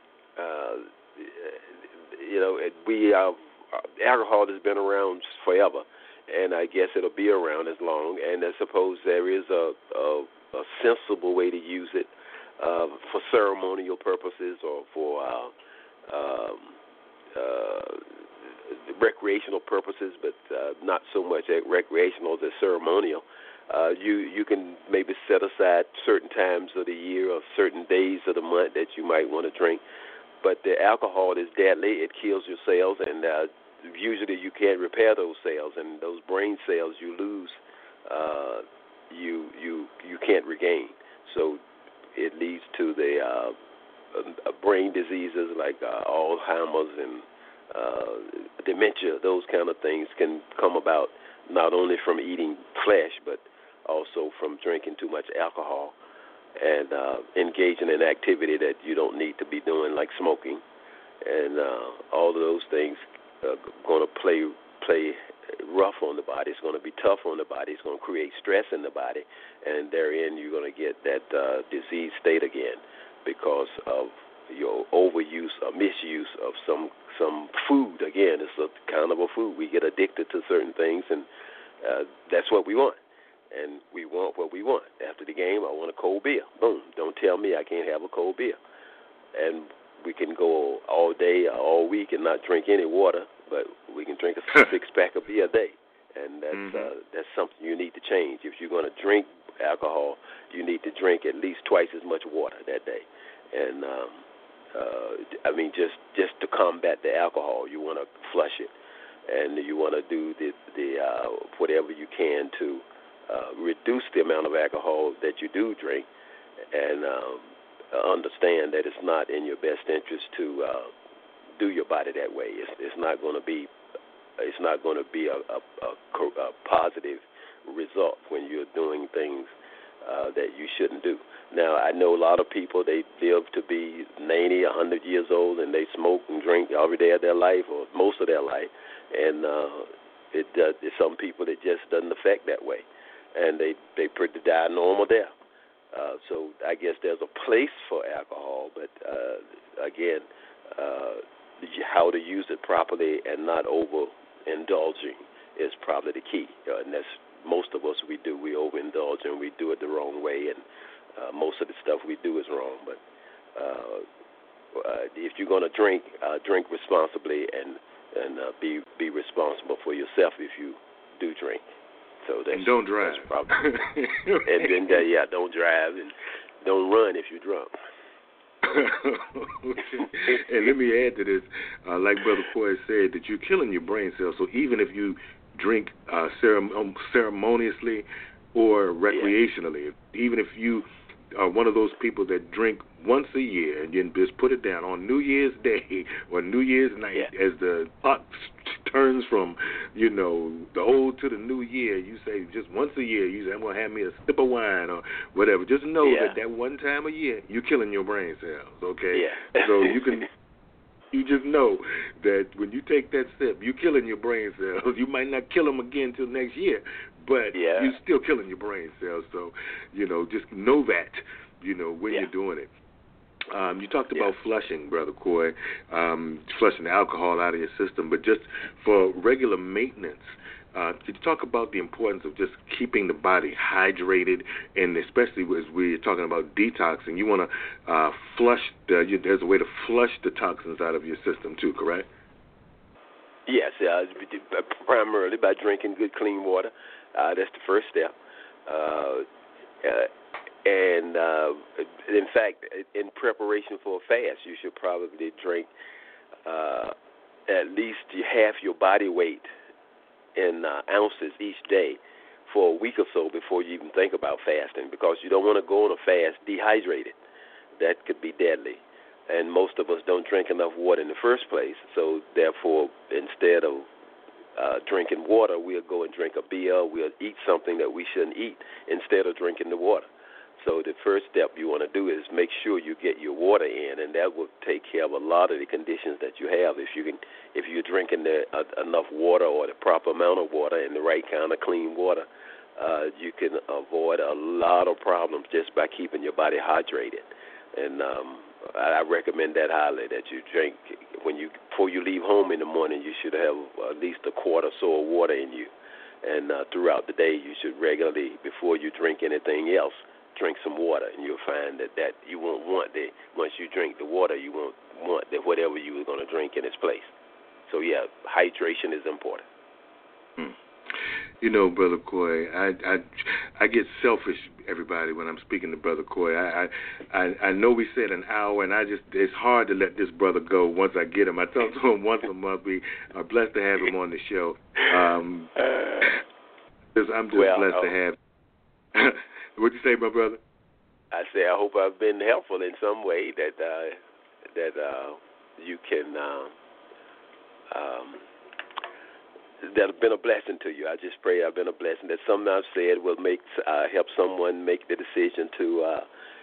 alcohol has been around forever, and I guess it'll be around as long. And I suppose there is a sensible way to use it for ceremonial purposes or for recreational purposes, but not so much recreational as ceremonial. You can maybe set aside certain times of the year or certain days of the month that you might want to drink. But the alcohol is deadly. It kills your cells, and usually you can't repair those cells, and those brain cells you lose, you can't regain. So it leads to the brain diseases like Alzheimer's and dementia. Those kind of things can come about not only from eating flesh, but also from drinking too much alcohol and engaging in activity that you don't need to be doing, like smoking. And all of those things are going to play rough on the body. It's going to be tough on the body. It's going to create stress in the body, and therein you're going to get that disease state again because of your overuse or misuse of some food. Again, it's a kind of a food. We get addicted to certain things, and that's what we want. And we want what we want. After the game, I want a cold beer. Boom. Don't tell me I can't have a cold beer. And we can go all day or all week and not drink any water, but we can drink a six-pack of beer a day. And that's something you need to change. If you're going to drink alcohol, you need to drink at least twice as much water that day. And, I mean, just to combat the alcohol, you want to flush it. And you want to do the whatever you can to reduce the amount of alcohol that you do drink, and understand that it's not in your best interest to do your body that way. It's not going to be a positive result when you're doing things that you shouldn't do. Now, I know a lot of people, they live to be 90, 100 years old, and they smoke and drink every day of their life or most of their life, and some people it just doesn't affect that way, and they pretty die a normal death. So I guess there's a place for alcohol, but again, how to use it properly and not overindulging is probably the key, and that's most of us we overindulge and we do it the wrong way, and most of the stuff we do is wrong. But if you're going to drink responsibly and be responsible for yourself if you do drink. So that's, and don't drive. That's probably, and then don't drive and don't run if you're drunk. And let me add to this, like Brother Coy said, that you're killing your brain cells. So even if you drink ceremoniously or recreationally, even if you are one of those people that drink once a year and then just put it down on New Year's Day or New Year's night, as the clock turns from, the old to the new year, you say just once a year, you say, I'm going to have me a sip of wine or whatever. Just know that one time a year, you're killing your brain cells, okay? Yeah. So you just know that when you take that sip, you're killing your brain cells. You might not kill them again until next year, but you're still killing your brain cells. So, just know that, when you're doing it. You talked about flushing, Brother Coy, flushing the alcohol out of your system, but just for regular maintenance, could you talk about the importance of just keeping the body hydrated, and especially as we're talking about detoxing, you want to flush, there's a way to flush the toxins out of your system too, correct? Yes, primarily by drinking good, clean water. That's the first step. And in fact, in preparation for a fast, you should probably drink at least half your body weight in ounces each day for a week or so before you even think about fasting, because you don't want to go on a fast dehydrated. That could be deadly. And most of us don't drink enough water in the first place, so therefore, instead of drinking water, we'll go and drink a beer, we'll eat something that we shouldn't eat instead of drinking the water. So the first step you want to do is make sure you get your water in, and that will take care of a lot of the conditions that you have. If you're drinking enough water or the proper amount of water and the right kind of clean water, you can avoid a lot of problems just by keeping your body hydrated. And I recommend that highly, that you drink before you leave home in the morning. You should have at least a quart or so of water in you, and throughout the day you should regularly, before you drink anything else, drink some water, and you'll find that you won't want once you drink the water, you won't want that whatever you were going to drink in its place. So hydration is important. You know, Brother Coy, I get selfish, everybody, when I'm speaking to Brother Coy. I know we said an hour, and it's hard to let this brother go once I get him. I talk to him once a month. We are blessed to have him on the show. I'm just blessed to have. What'd you say, my brother? I say I hope I've been helpful in some way that you can. That's been a blessing to you. I just pray I've been a blessing. That something I've said will help someone make the decision to,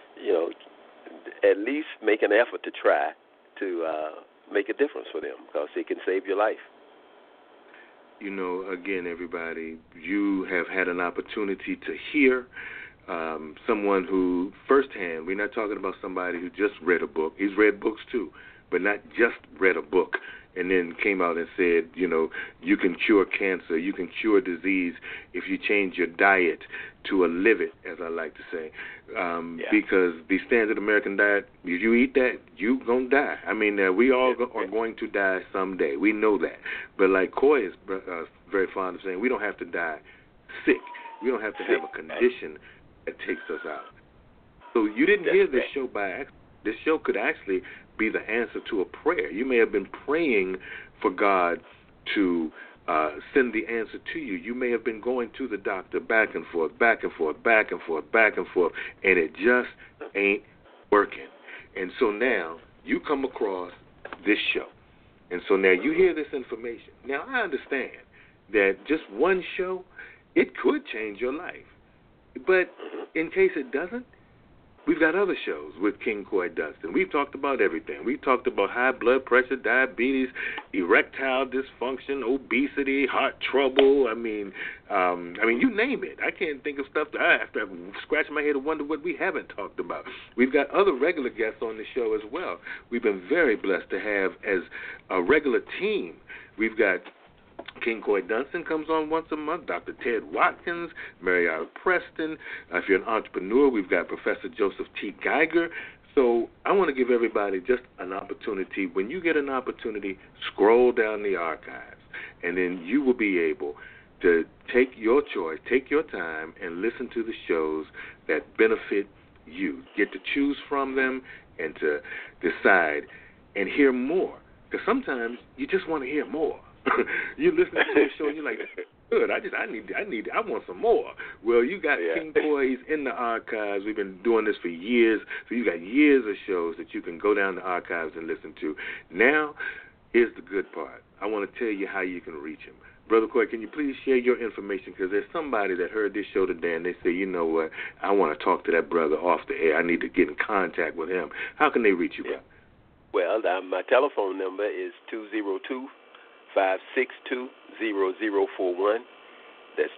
at least make an effort to try to make a difference for them, because it can save your life. You know, again, everybody, you have had an opportunity to hear someone who, firsthand, we're not talking about somebody who just read a book. He's read books too, but not just read a book and then came out and said, you can cure cancer, you can cure disease if you change your diet to a live it, as I like to say. Because the standard American diet, if you eat that, you're going to die. I mean, we all are going to die someday. We know that. But like Coy is very fond of saying, we don't have to die sick. We don't have to have a condition that takes us out. So you didn't hear this show by accident. This show could actually be the answer to a prayer. You may have been praying for God to send the answer to you. You may have been going to the doctor back and forth, back and forth, back and forth, back and forth, and it just ain't working. And so now you come across this show. And so now you hear this information. Now I understand that just one show, it could change your life. But in case it doesn't, we've got other shows with King Coy Dunston. We've talked about everything. We've talked about high blood pressure, diabetes, erectile dysfunction, obesity, heart trouble. I mean, you name it. I can't think of stuff that I have to scratch my head and wonder what we haven't talked about. We've got other regular guests on the show as well. We've been very blessed to have as a regular team. We've got King Coy Dunston comes on once a month, Dr. Ted Watkins, Mariana Preston. If you're an entrepreneur, we've got Professor Joseph T. Geiger. So I want to give everybody just an opportunity. When you get an opportunity, scroll down the archives, and then you will be able to take your choice, take your time, and listen to the shows that benefit you. Get to choose from them and to decide and hear more. Because sometimes you just want to hear more. You listen to a show and you're like, good, I want some more. Well, you got King Coy, he's in the archives. We've been doing this for years, so you got years of shows that you can go down the archives and listen to. Now, here's the good part. I want to tell you how you can reach him. Brother Coy, can you please share your information? Because there's somebody that heard this show today and they say, you know what, I want to talk to that brother off the air. I need to get in contact with him. How can they reach you? Yeah. Well, my telephone number is 202-562-0041. That's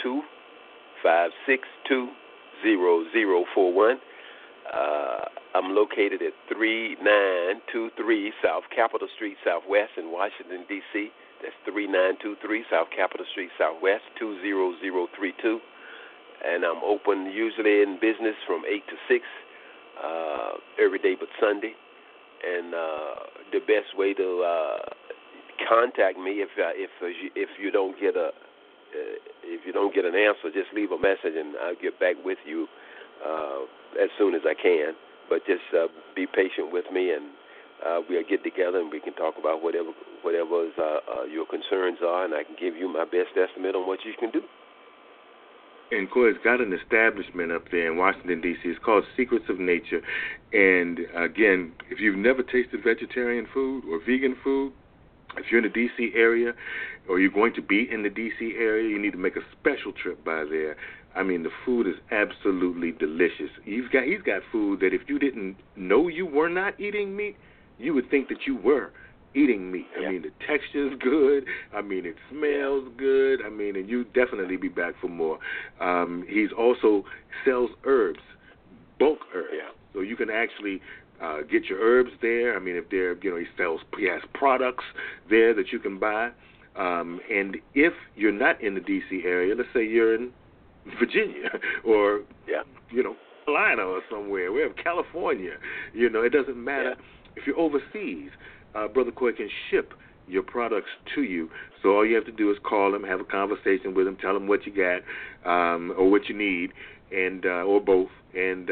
202-562-0041. I'm located at 3923 South Capitol Street Southwest in Washington, D.C. That's 3923 South Capitol Street Southwest, 20032. And I'm open usually in business from 8 to 6 every day but Sunday. And the best way to contact me if you don't get an answer, just leave a message and I'll get back with you as soon as I can. But just be patient with me, and we'll get together and we can talk about whatever your concerns are, and I can give you my best estimate on what you can do. And Coy's got an establishment up there in Washington, D.C. It's called Secrets of Nature. And, again, if you've never tasted vegetarian food or vegan food, if you're in the D.C. area or you're going to be in the D.C. area, you need to make a special trip by there. I mean, the food is absolutely delicious. He's got food that if you didn't know you were not eating meat, you would think that you were eating meat. I mean, the texture is good. I mean, it smells good. I mean, and you definitely be back for more. He's also sells herbs, bulk herbs. Yeah. So you can actually get your herbs there. I mean, if they're, he has products there that you can buy. And if you're not in the D.C. area, let's say you're in Virginia or, Carolina or somewhere, wherever, California, it doesn't matter. If you're overseas, Brother Coy can ship your products to you. So all you have to do is call them, have a conversation with them, tell them what you got or what you need, and or both, and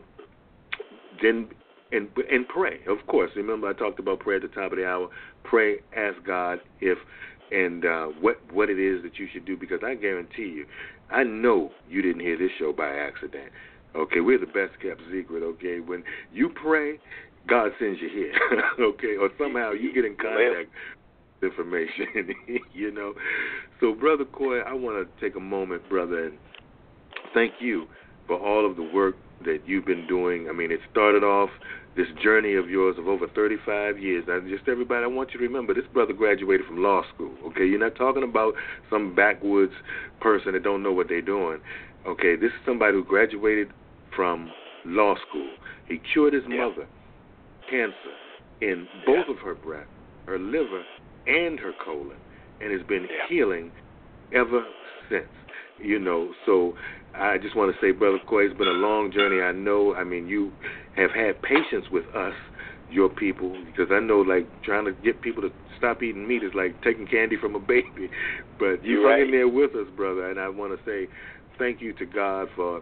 then and pray. Of course, remember I talked about prayer at the top of the hour. Pray, ask God if and what it is that you should do, because I guarantee you, I know you didn't hear this show by accident. Okay, we're the best kept secret. Okay, when you pray, God sends you here. Okay, or somehow you get in contact with information. You know. So, Brother Coy, I want to take a moment, brother, and thank you for all of the work that you've been doing. I mean, it started off this journey of yours of over 35 years. Now, just everybody, I want you to remember, this brother graduated from law school, okay? You're not talking about some backwoods person that don't know what they're doing, okay? This is somebody who graduated from law school. He cured his mother cancer in both of her breasts, her liver, and her colon, and has been healing ever since, you know. So I just want to say, Brother Coy, it's been a long journey. I know, I mean, you have had patience with us, your people, because I know, like, trying to get people to stop eating meat is like taking candy from a baby. But you hung in there with us, brother, and I want to say thank you to God for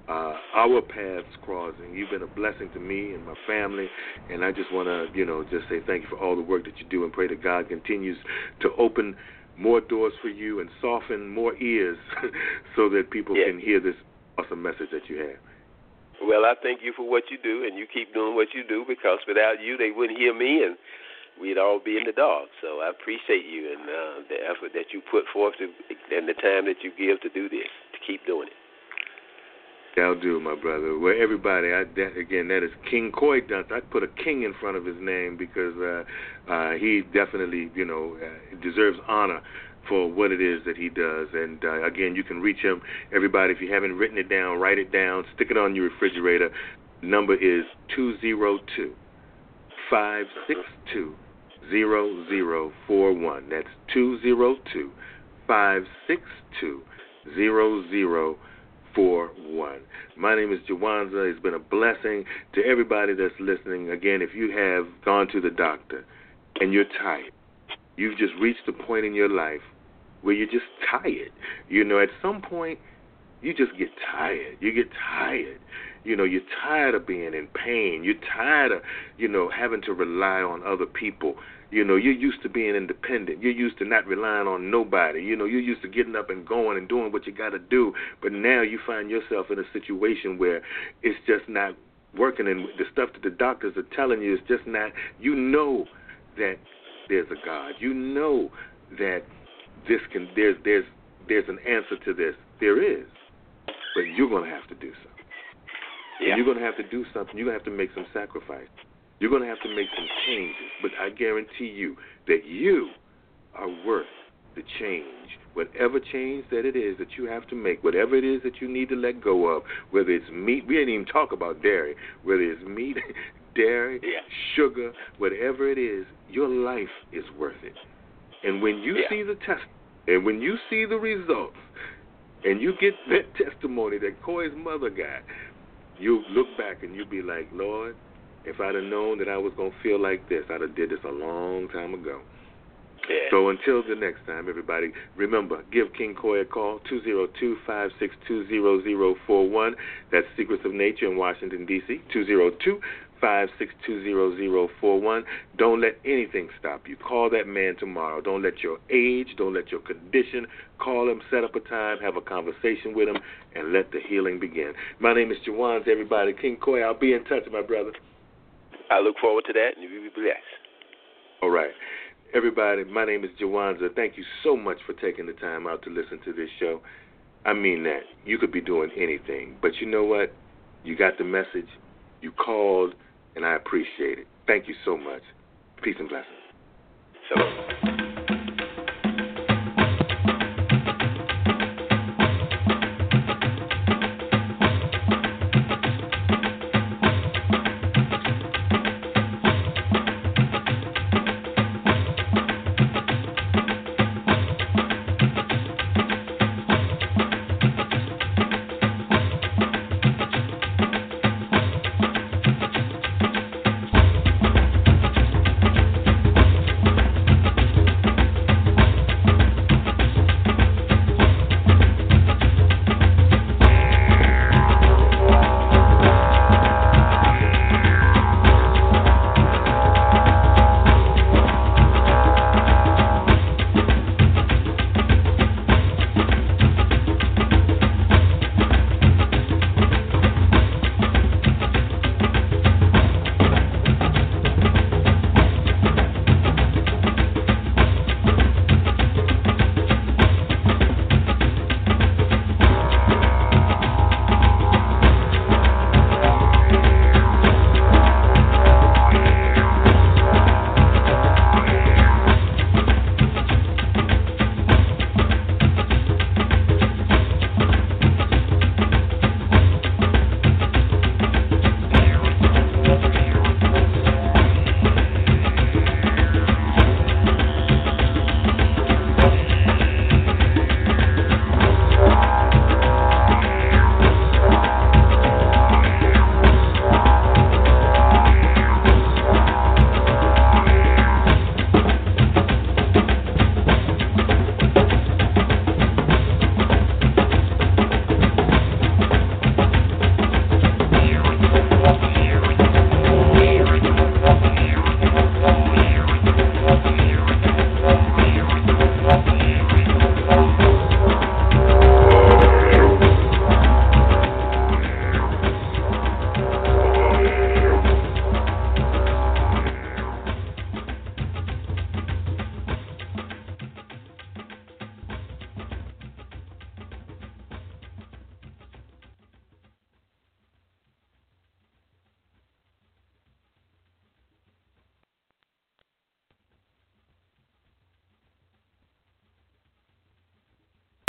our paths crossing. You've been a blessing to me and my family, and I just want to, you know, just say thank you for all the work that you do, and pray that God continues to open more doors for you and soften more ears so that people can hear this awesome message that you have. Well, I thank you for what you do, and you keep doing what you do, because without you, they wouldn't hear me, and we'd all be in the dark. So I appreciate you and the effort that you put forth and the time that you give to do this, to keep doing it. That'll do, my brother. Well, everybody, that is King Coy Dunst. I put a king in front of his name because he definitely, you know, deserves honor for what it is that he does. And, again, you can reach him. Everybody, if you haven't written it down, write it down. Stick it on your refrigerator. Number is 202-562-0041. That's 202-562-0041. My name is Jawanza. It's been a blessing to everybody that's listening. Again, if you have gone to the doctor and you're tired, you've just reached a point in your life where you're just tired. You know, at some point, you just get tired. You get tired. You know, you're tired of being in pain. You're tired of, you know, having to rely on other people. You know, you're used to being independent. You're used to not relying on nobody. You know, you're used to getting up and going and doing what you got to do. But now you find yourself in a situation where it's just not working, and the stuff that the doctors are telling you is just not. You know that there's a God. You know that there's an answer to this. There is, but you're going to have to do something. Yeah. And you're going to have to do something. You're going to have to make some sacrifice. You're going to have to make some changes. But I guarantee you that you are worth the change. Whatever change that it is that you have to make, whatever it is that you need to let go of, whether it's meat, we didn't even talk about dairy, whether it's meat, dairy, sugar, whatever it is, your life is worth it. And when you see the test, and when you see the results, and you get that testimony that Coy's mother got, you look back and you be like, Lord, if I'd have known that I was going to feel like this, I'd have did this a long time ago. Yeah. So until the next time, everybody, remember, give King Coy a call, 202-562-0041. That's Secrets of Nature in Washington, D.C., 202-562-0041. Don't let anything stop you. Call that man tomorrow. Don't let your age, don't let your condition. Call him, set up a time, have a conversation with him, and let the healing begin. My name is Jawans, everybody. King Coy, I'll be in touch, my brother. I look forward to that, and you will be blessed. All right. Everybody, my name is Jawanza. Thank you so much for taking the time out to listen to this show. I mean that. You could be doing anything. But you know what? You got the message. You called, and I appreciate it. Thank you so much. Peace and blessings. So.